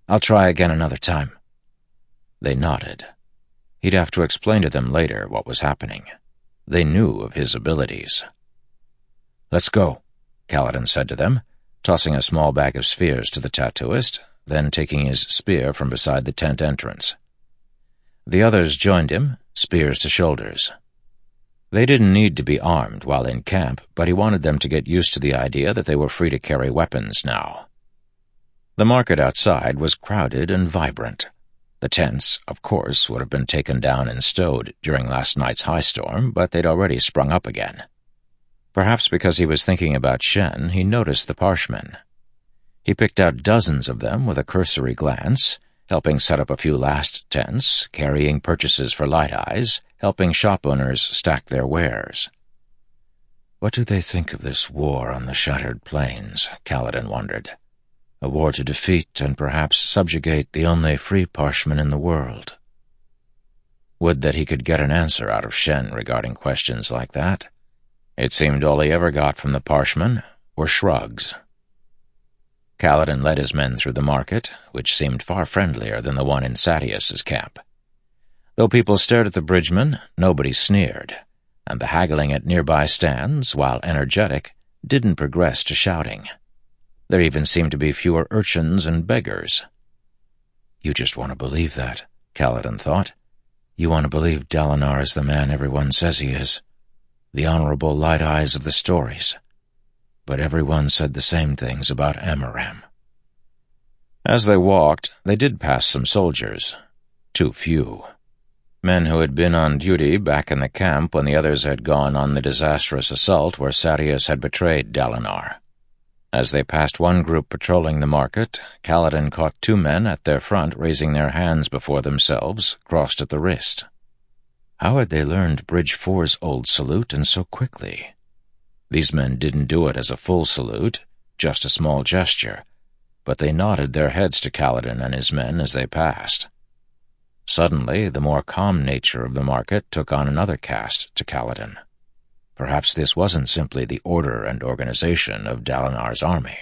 I'll try again another time." They nodded. He'd have to explain to them later what was happening. They knew of his abilities. "Let's go," Kaladin said to them, tossing a small bag of spheres to the tattooist, then taking his spear from beside the tent entrance. The others joined him, spears to shoulders. They didn't need to be armed while in camp, but he wanted them to get used to the idea that they were free to carry weapons now. The market outside was crowded and vibrant. The tents, of course, would have been taken down and stowed during last night's high storm, but they'd already sprung up again. Perhaps because he was thinking about Shen, he noticed the Parshmen. He picked out dozens of them with a cursory glance, helping set up a few last tents, carrying purchases for Light Eyes, helping shop owners stack their wares. What do they think of this war on the Shattered Plains, Kaladin wondered. A war to defeat and perhaps subjugate the only free Parshmen in the world. Would that he could get an answer out of Shen regarding questions like that. It seemed all he ever got from the Parshmen were shrugs. Kaladin led his men through the market, which seemed far friendlier than the one in Sadeas's camp. Though people stared at the bridgemen, nobody sneered, and the haggling at nearby stands, while energetic, didn't progress to shouting. There even seemed to be fewer urchins and beggars. You just want to believe that, Kaladin thought. You want to believe Dalinar is the man everyone says he is. The honorable Light Eyes of the stories. But everyone said the same things about Amaram. As they walked, they did pass some soldiers. Too few. Men who had been on duty back in the camp when the others had gone on the disastrous assault where Sadeas had betrayed Dalinar. As they passed one group patrolling the market, Kaladin caught two men at their front raising their hands before themselves, crossed at the wrist. How had they learned Bridge 4's old salute and so quickly? These men didn't do it as a full salute, just a small gesture, but they nodded their heads to Kaladin and his men as they passed. Suddenly, the more calm nature of the market took on another cast to Kaladin. Perhaps this wasn't simply the order and organization of Dalinar's army.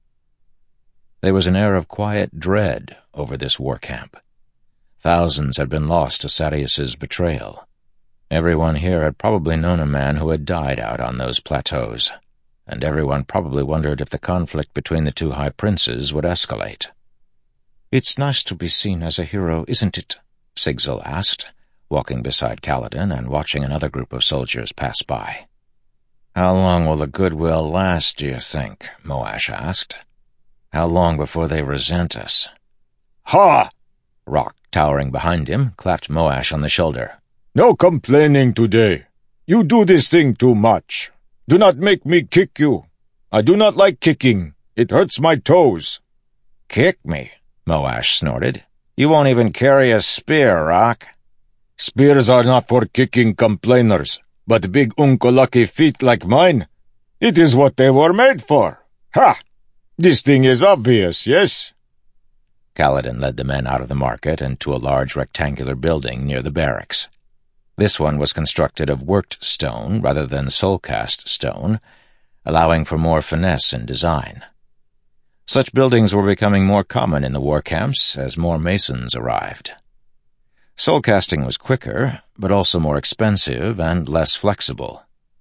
There was an air of quiet dread over this war camp. Thousands had been lost to Sadeas's betrayal. Everyone here had probably known a man who had died out on those plateaus, and everyone probably wondered if the conflict between the two high princes would escalate. "It's nice to be seen as a hero, isn't it?" Sigzil asked, walking beside Kaladin and watching another group of soldiers pass by. "How long will the goodwill last, do you think?" Moash asked. "How long before they resent us?" "Ha!" Rock, towering behind him, clapped Moash on the shoulder. "No complaining today. You do this thing too much. Do not make me kick you. I do not like kicking. It hurts my toes." "Kick me?" Moash snorted. "You won't even carry a spear, Rock." "Spears are not for kicking complainers, but big unco-lucky feet like mine. It is what they were made for. Ha! This thing is obvious, yes?" Kaladin led the men out of the market and to a large rectangular building near the barracks. This one was constructed of worked stone rather than soul-cast stone, allowing for more finesse in design. Such buildings were becoming more common in the war camps as more masons arrived. Soul-casting was quicker, but also more expensive and less flexible.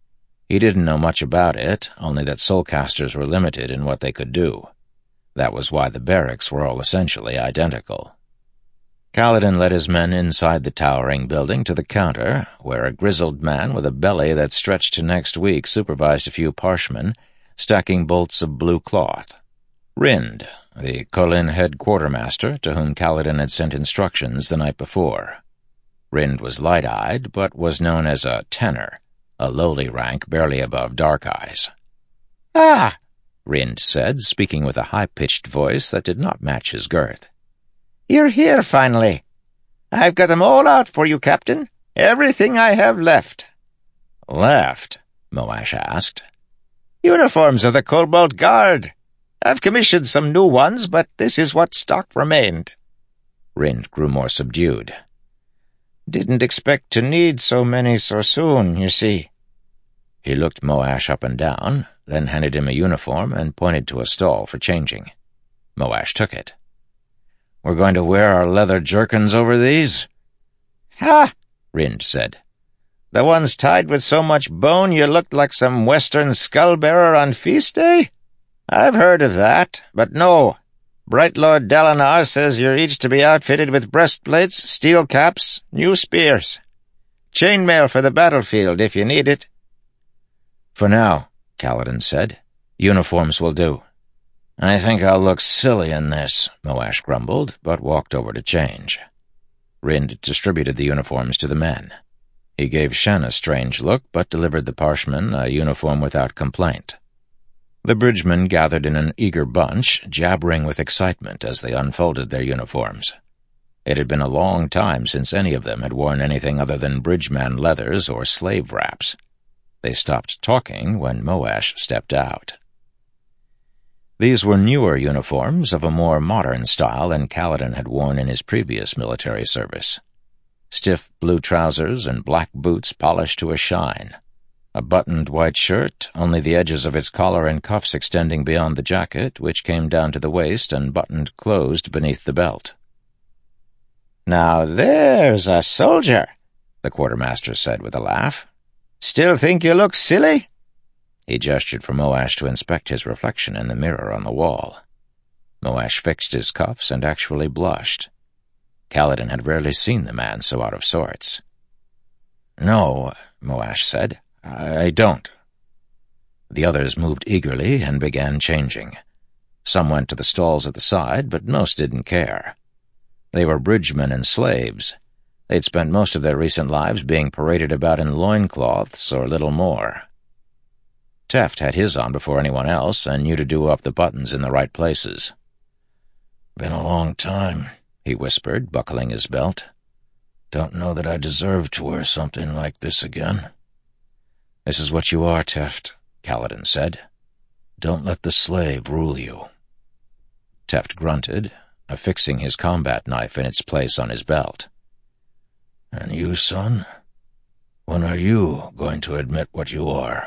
He didn't know much about it, only that soul-casters were limited in what they could do. That was why the barracks were all essentially identical. Kaladin led his men inside the towering building to the counter, where a grizzled man with a belly that stretched to next week supervised a few Parshmen, stacking bolts of blue cloth. Rind, the Kholin head quartermaster to whom Kaladin had sent instructions the night before. Rind was light-eyed, but was known as a tenor, a lowly rank barely above Dark Eyes. "Ah!" Rind said, speaking with a high-pitched voice that did not match his girth. "You're here, finally. I've got them all out for you, Captain. Everything I have left." "Left?" Moash asked. "Uniforms of the Cobalt Guard. I've commissioned some new ones, but this is what stock remained." Rind grew more subdued. "Didn't expect to need so many so soon, you see." He looked Moash up and down, then handed him a uniform and pointed to a stall for changing. Moash took it. We're going to wear our leather jerkins over these?" "Ha!" Rind said. "The ones tied with so much bone you looked like some western skull-bearer on feast day? I've heard of that, but no. Bright Lord Dalinar says you're each to be outfitted with breastplates, steel caps, new spears. Chainmail for the battlefield if you need it." "For now," Kaladin said, "uniforms will do." "I think I'll look silly in this," Moash grumbled, but walked over to change. Rind distributed the uniforms to the men. He gave Shen a strange look, but delivered the Parshman a uniform without complaint. The bridgemen gathered in an eager bunch, jabbering with excitement as they unfolded their uniforms. It had been a long time since any of them had worn anything other than bridgeman leathers or slave wraps. They stopped talking when Moash stepped out. These were newer uniforms of a more modern style than Kaladin had worn in his previous military service. Stiff blue trousers and black boots polished to a shine. A buttoned white shirt, only the edges of its collar and cuffs extending beyond the jacket, which came down to the waist and buttoned closed beneath the belt. "Now there's a soldier," the quartermaster said with a laugh. "Still think you look silly?" He gestured for Moash to inspect his reflection in the mirror on the wall. Moash fixed his cuffs and actually blushed. Kaladin had rarely seen the man so out of sorts. "No," Moash said, "I don't." The others moved eagerly and began changing. Some went to the stalls at the side, but most didn't care. They were bridgemen and slaves. They'd spent most of their recent lives being paraded about in loincloths or little more. Teft had his on before anyone else and knew to do up the buttons in the right places. "Been a long time," he whispered, buckling his belt. "Don't know that I deserve to wear something like this again." "This is what you are, Teft," Kaladin said. "Don't let the slave rule you." Teft grunted, affixing his combat knife in its place on his belt. "And you, son? When are you going to admit what you are?"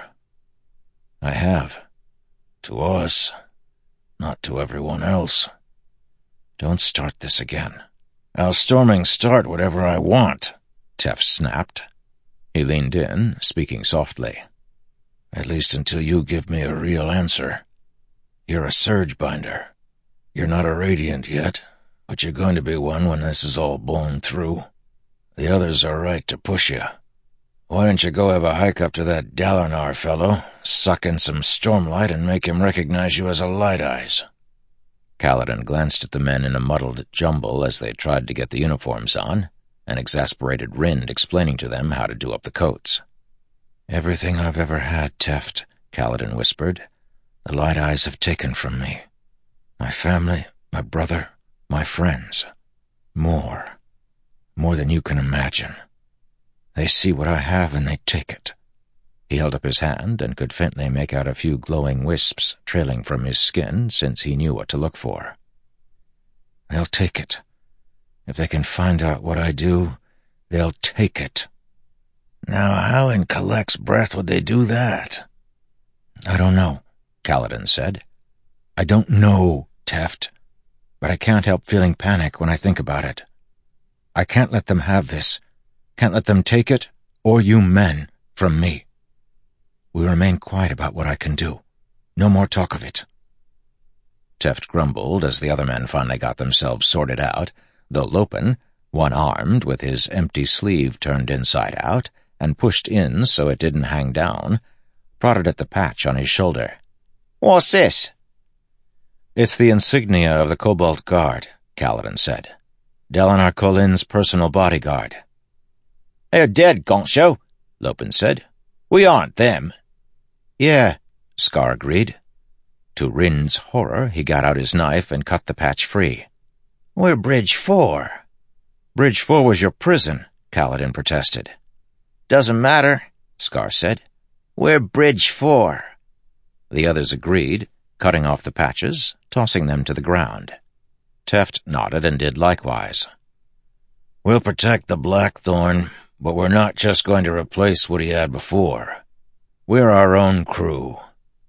"I have." "To us, not to everyone else." "Don't start this again." "I'll storming start whatever I want," Teft snapped. He leaned in, speaking softly. "At least until you give me a real answer. You're a surge binder. You're not a radiant yet, but you're going to be one when this is all blown through. The others are right to push you. Why don't you go have a hike up to that Dalinar fellow, suck in some stormlight, and make him recognize you as a Light Eyes?" Kaladin glanced at the men in a muddled jumble as they tried to get the uniforms on, an exasperated Rind explaining to them how to do up the coats. "Everything I've ever had, Teft," Kaladin whispered, "the Light Eyes have taken from me. My family, my brother, my friends. More than you can imagine. They see what I have and they take it." He held up his hand and could faintly make out a few glowing wisps trailing from his skin, since he knew what to look for. "They'll take it. If they can find out what I do, they'll take it." "Now how in Kalek's breath would they do that?" "I don't know," Kaladin said. "I don't know, Teft. But I can't help feeling panic when I think about it. I can't let them have this. Can't let them take it, or you men, from me. We remain quiet about what I can do. No more talk of it." Teft grumbled as the other men finally got themselves sorted out, though Lopen, one armed with his empty sleeve turned inside out and pushed in so it didn't hang down, prodded at the patch on his shoulder. "What's this?" "It's the insignia of the Cobalt Guard," Kaladin said. "Dalinar Kholin's personal bodyguard." "They're dead, Goncho," Lopen said. "We aren't them." "Yeah," Scar agreed. To Rind's horror, he got out his knife and cut the patch free. "We're Bridge 4. "Bridge 4 was your prison," Kaladin protested. "Doesn't matter," Scar said. "We're Bridge 4. The others agreed, cutting off the patches, tossing them to the ground. Teft nodded and did likewise. "We'll protect the Blackthorn, but we're not just going to replace what he had before. We're our own crew."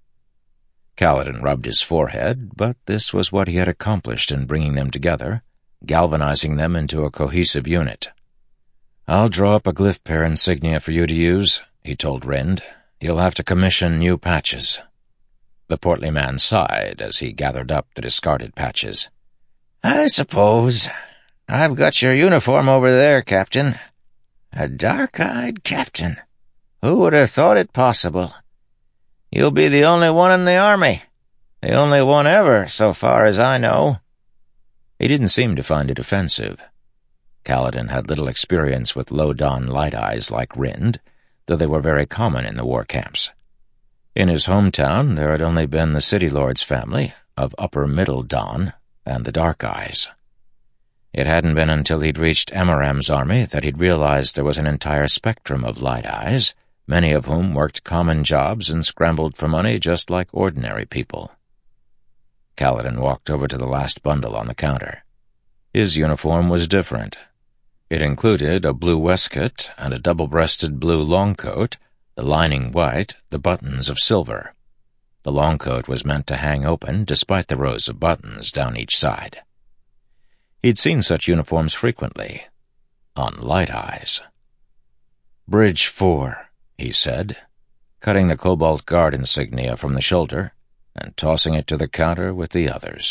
Kaladin rubbed his forehead, but this was what he had accomplished in bringing them together, galvanizing them into a cohesive unit. "I'll draw up a glyph pair insignia for you to use," he told Rind. "You'll have to commission new patches." The portly man sighed as he gathered up the discarded patches. "I suppose. I've got your uniform over there, Captain. A dark-eyed captain. Who would have thought it possible? You'll be the only one in the army. The only one ever, so far as I know." He didn't seem to find it offensive. Kaladin had little experience with low-don light eyes like Rind, though they were very common in the war camps. In his hometown, there had only been the city lord's family, of upper-middle dawn, and the dark eyes. It hadn't been until he'd reached Amaram's army that he'd realized there was an entire spectrum of light eyes, many of whom worked common jobs and scrambled for money just like ordinary people. Kaladin walked over to the last bundle on the counter. His uniform was different. It included a blue waistcoat and a double-breasted blue long coat, the lining white, the buttons of silver. The long coat was meant to hang open despite the rows of buttons down each side. He'd seen such uniforms frequently, on light eyes. "Bridge 4, he said, cutting the Cobalt Guard insignia from the shoulder and tossing it to the counter with the others.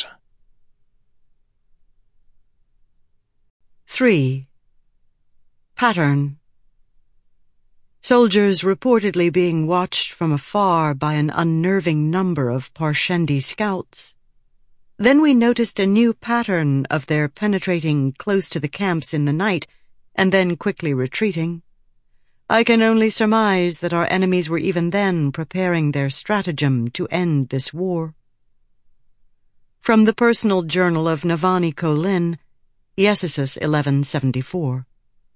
3. Pattern. Soldiers reportedly being watched from afar by an unnerving number of Parshendi scouts. Then we noticed a new pattern of their penetrating close to the camps in the night and then quickly retreating. I can only surmise that our enemies were even then preparing their stratagem to end this war. From the personal journal of Navani Kholin, Yesusus 1174.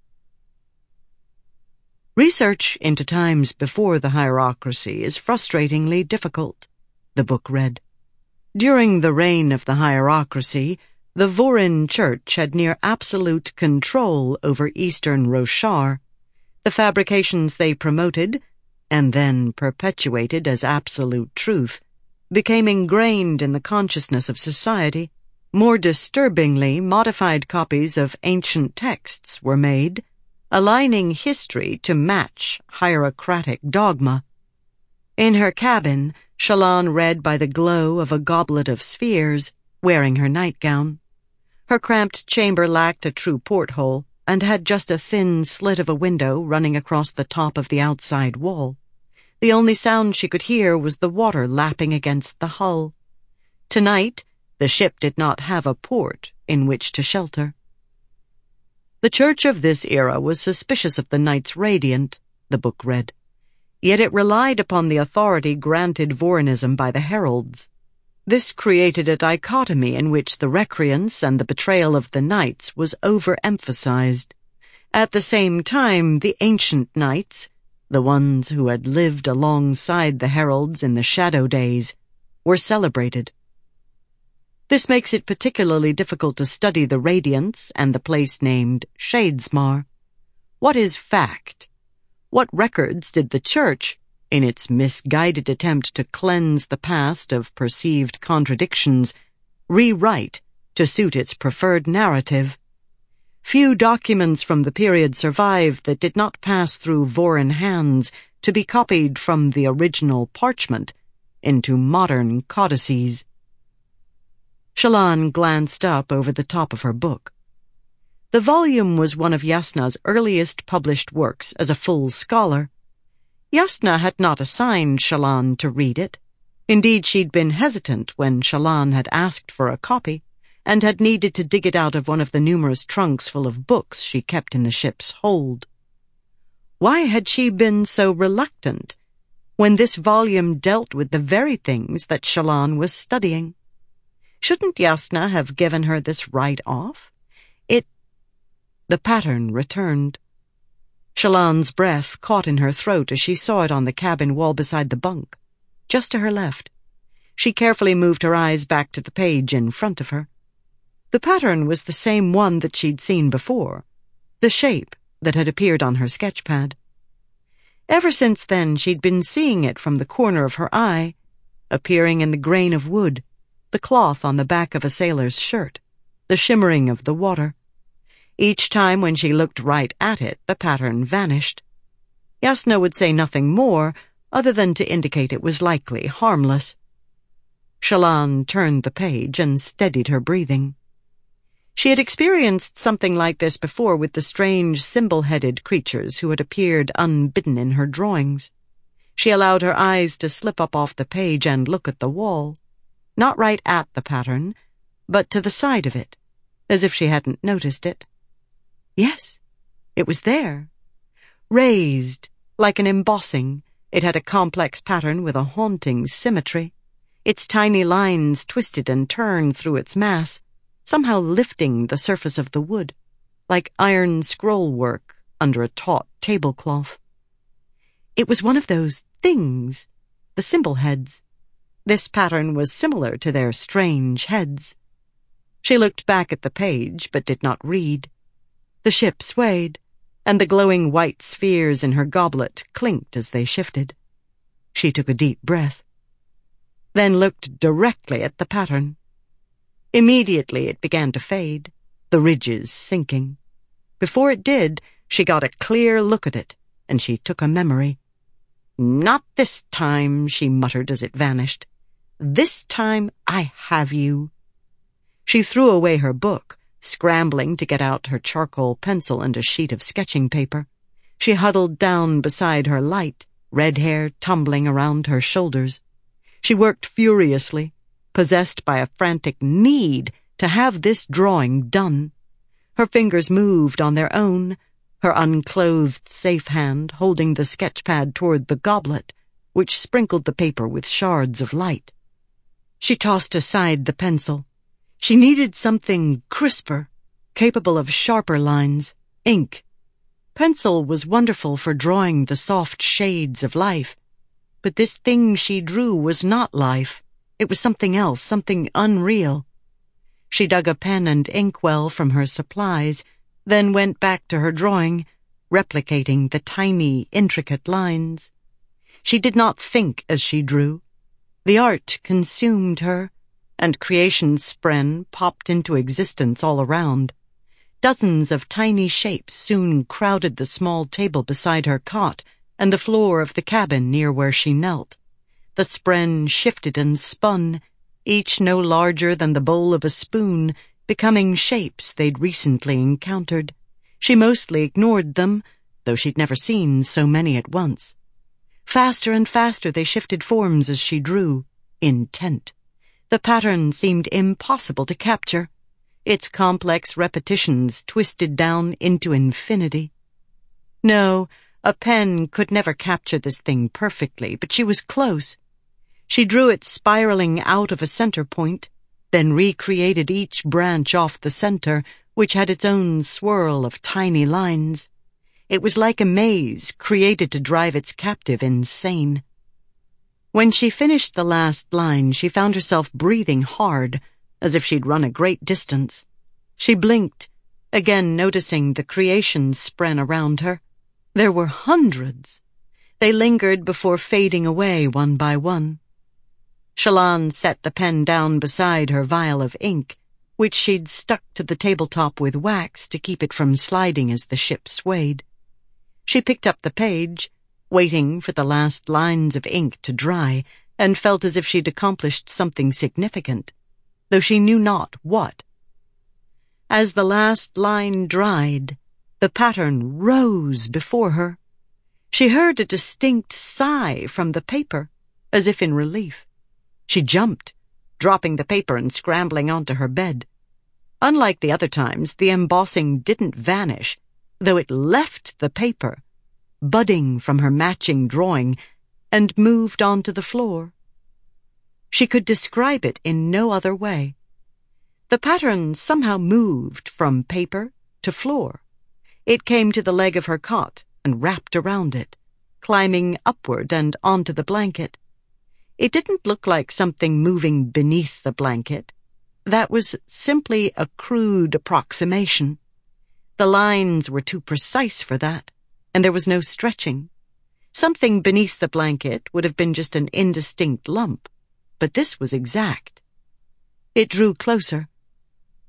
Research into times before the hierocracy is frustratingly difficult, the book read. During the reign of the hierocracy, the Vorin Church had near absolute control over Eastern Roshar. The fabrications they promoted, and then perpetuated as absolute truth, became ingrained in the consciousness of society. More disturbingly, modified copies of ancient texts were made, aligning history to match hierocratic dogma. In her cabin, Shallan read by the glow of a goblet of spheres, wearing her nightgown. Her cramped chamber lacked a true porthole and had just a thin slit of a window running across the top of the outside wall. The only sound she could hear was the water lapping against the hull. Tonight, the ship did not have a port in which to shelter. The church of this era was suspicious of the Knights Radiant, the book read. Yet it relied upon the authority granted Vorinism by the heralds. This created a dichotomy in which the recreance and the betrayal of the knights was overemphasized. At the same time, the ancient knights, the ones who had lived alongside the heralds in the shadow days, were celebrated. This makes it particularly difficult to study the Radiants and the place named Shadesmar. What is fact? What records did the Church, in its misguided attempt to cleanse the past of perceived contradictions, rewrite to suit its preferred narrative? Few documents from the period survive that did not pass through Vorin hands to be copied from the original parchment into modern codices. Shallan glanced up over the top of her book. The volume was one of Yasna's earliest published works as a full scholar. Yasna had not assigned Shallan to read it. Indeed, she'd been hesitant when Shallan had asked for a copy, and had needed to dig it out of one of the numerous trunks full of books she kept in the ship's hold. Why had she been so reluctant when this volume dealt with the very things that Shallan was studying? Shouldn't Yasna have given her this right off? The pattern returned. Shallan's breath caught in her throat as she saw it on the cabin wall beside the bunk, just to her left. She carefully moved her eyes back to the page in front of her. The pattern was the same one that she'd seen before, the shape that had appeared on her sketchpad. Ever since then, she'd been seeing it from the corner of her eye, appearing in the grain of wood, the cloth on the back of a sailor's shirt, the shimmering of the water. Each time when she looked right at it, the pattern vanished. Jasnah would say nothing more, other than to indicate it was likely harmless. Shallan turned the page and steadied her breathing. She had experienced something like this before with the strange symbol-headed creatures who had appeared unbidden in her drawings. She allowed her eyes to slip up off the page and look at the wall, not right at the pattern, but to the side of it, as if she hadn't noticed it. Yes, it was there. Raised, like an embossing, it had a complex pattern with a haunting symmetry. Its tiny lines twisted and turned through its mass, somehow lifting the surface of the wood, like iron scroll work under a taut tablecloth. It was one of those things, the symbol heads. This pattern was similar to their strange heads. She looked back at the page, but did not read. The ship swayed, and the glowing white spheres in her goblet clinked as they shifted. She took a deep breath, then looked directly at the pattern. Immediately it began to fade, the ridges sinking. Before it did, she got a clear look at it, and she took a memory. "Not this time," she muttered as it vanished. "This time I have you." She threw away her book, scrambling to get out her charcoal pencil and a sheet of sketching paper. She huddled down beside her light, red hair tumbling around her shoulders. She worked furiously, possessed by a frantic need to have this drawing done. Her fingers moved on their own, her unclothed safe hand holding the sketchpad toward the goblet, which sprinkled the paper with shards of light. She tossed aside the pencil. She needed something crisper, capable of sharper lines, ink. Pencil was wonderful for drawing the soft shades of life, but this thing she drew was not life. It was something else, something unreal. She dug a pen and inkwell from her supplies, then went back to her drawing, replicating the tiny, intricate lines. She did not think as she drew. The art consumed her, and creation's spren popped into existence all around. Dozens of tiny shapes soon crowded the small table beside her cot and the floor of the cabin near where she knelt. The spren shifted and spun, each no larger than the bowl of a spoon, becoming shapes they'd recently encountered. She mostly ignored them, though she'd never seen so many at once. Faster and faster they shifted forms as she drew, intent. The pattern seemed impossible to capture, its complex repetitions twisted down into infinity. No, a pen could never capture this thing perfectly, but she was close. She drew it spiraling out of a center point, then recreated each branch off the center, which had its own swirl of tiny lines. It was like a maze created to drive its captive insane. When she finished the last line, she found herself breathing hard, as if she'd run a great distance. She blinked, again noticing the creation spren around her. There were hundreds. They lingered before fading away one by one. Shallan set the pen down beside her vial of ink, which she'd stuck to the tabletop with wax to keep it from sliding as the ship swayed. She picked up the page, waiting for the last lines of ink to dry, and felt as if she'd accomplished something significant, though she knew not what. As the last line dried, the pattern rose before her. She heard a distinct sigh from the paper, as if in relief. She jumped, dropping the paper and scrambling onto her bed. Unlike the other times, the embossing didn't vanish, though it left the paper, budding from her matching drawing, and moved onto the floor. She could describe it in no other way. The pattern somehow moved from paper to floor. It came to the leg of her cot and wrapped around it, climbing upward and onto the blanket. It didn't look like something moving beneath the blanket. That was simply a crude approximation. The lines were too precise for that, and there was no stretching. Something beneath the blanket would have been just an indistinct lump, but this was exact. It drew closer.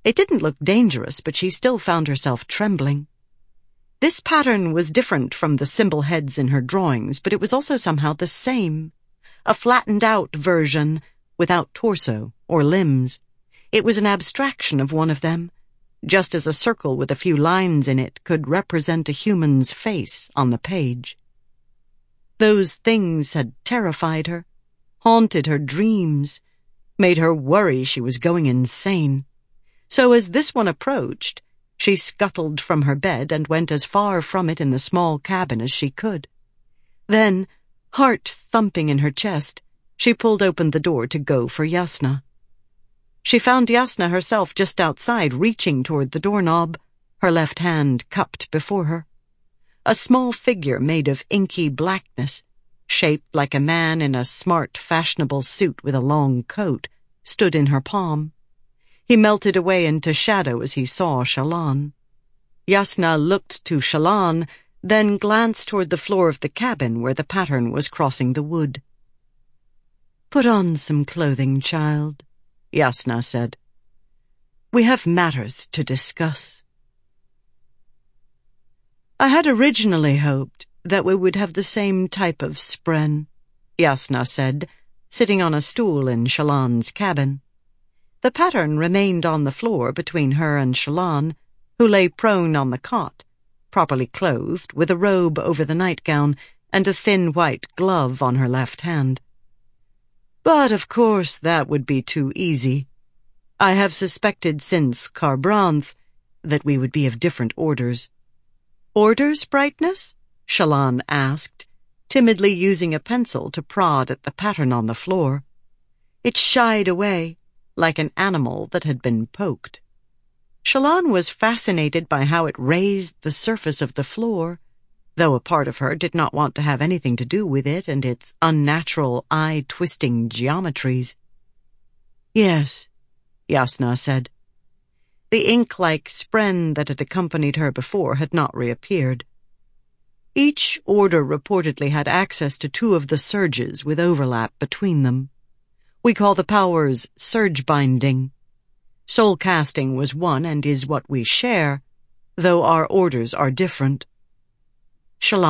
It didn't look dangerous, but she still found herself trembling. This pattern was different from the symbol heads in her drawings, but it was also somehow the same. A flattened-out version, without torso or limbs. It was an abstraction of one of them, just as a circle with a few lines in it could represent a human's face on the page. Those things had terrified her, haunted her dreams, made her worry she was going insane. So as this one approached, she scuttled from her bed and went as far from it in the small cabin as she could. Then, heart thumping in her chest, she pulled open the door to go for Yasna. She found Yasna herself just outside, reaching toward the doorknob, her left hand cupped before her. A small figure made of inky blackness, shaped like a man in a smart, fashionable suit with a long coat, stood in her palm. He melted away into shadow as he saw Shallan. Yasna looked to Shallan, then glanced toward the floor of the cabin where the pattern was crossing the wood. "Put on some clothing, child," Yasna said. "We have matters to discuss." "I had originally hoped that we would have the same type of spren," Yasna said, sitting on a stool in Shallan's cabin. The pattern remained on the floor between her and Shallan, who lay prone on the cot, properly clothed, with a robe over the nightgown and a thin white glove on her left hand. "But of course that would be too easy. I have suspected since Kharbranth that we would be of different orders." "Orders, Brightness?" Shallan asked, timidly using a pencil to prod at the pattern on the floor. It shied away, like an animal that had been poked. Shallan was fascinated by how it raised the surface of the floor, though a part of her did not want to have anything to do with it and its unnatural, eye-twisting geometries. "Yes," Yasna said. The ink-like spren that had accompanied her before had not reappeared. Each order reportedly had access to 2 of the surges with overlap between them. We call the powers surge binding. Soul casting was one and is what we share, though our orders are different. Shallan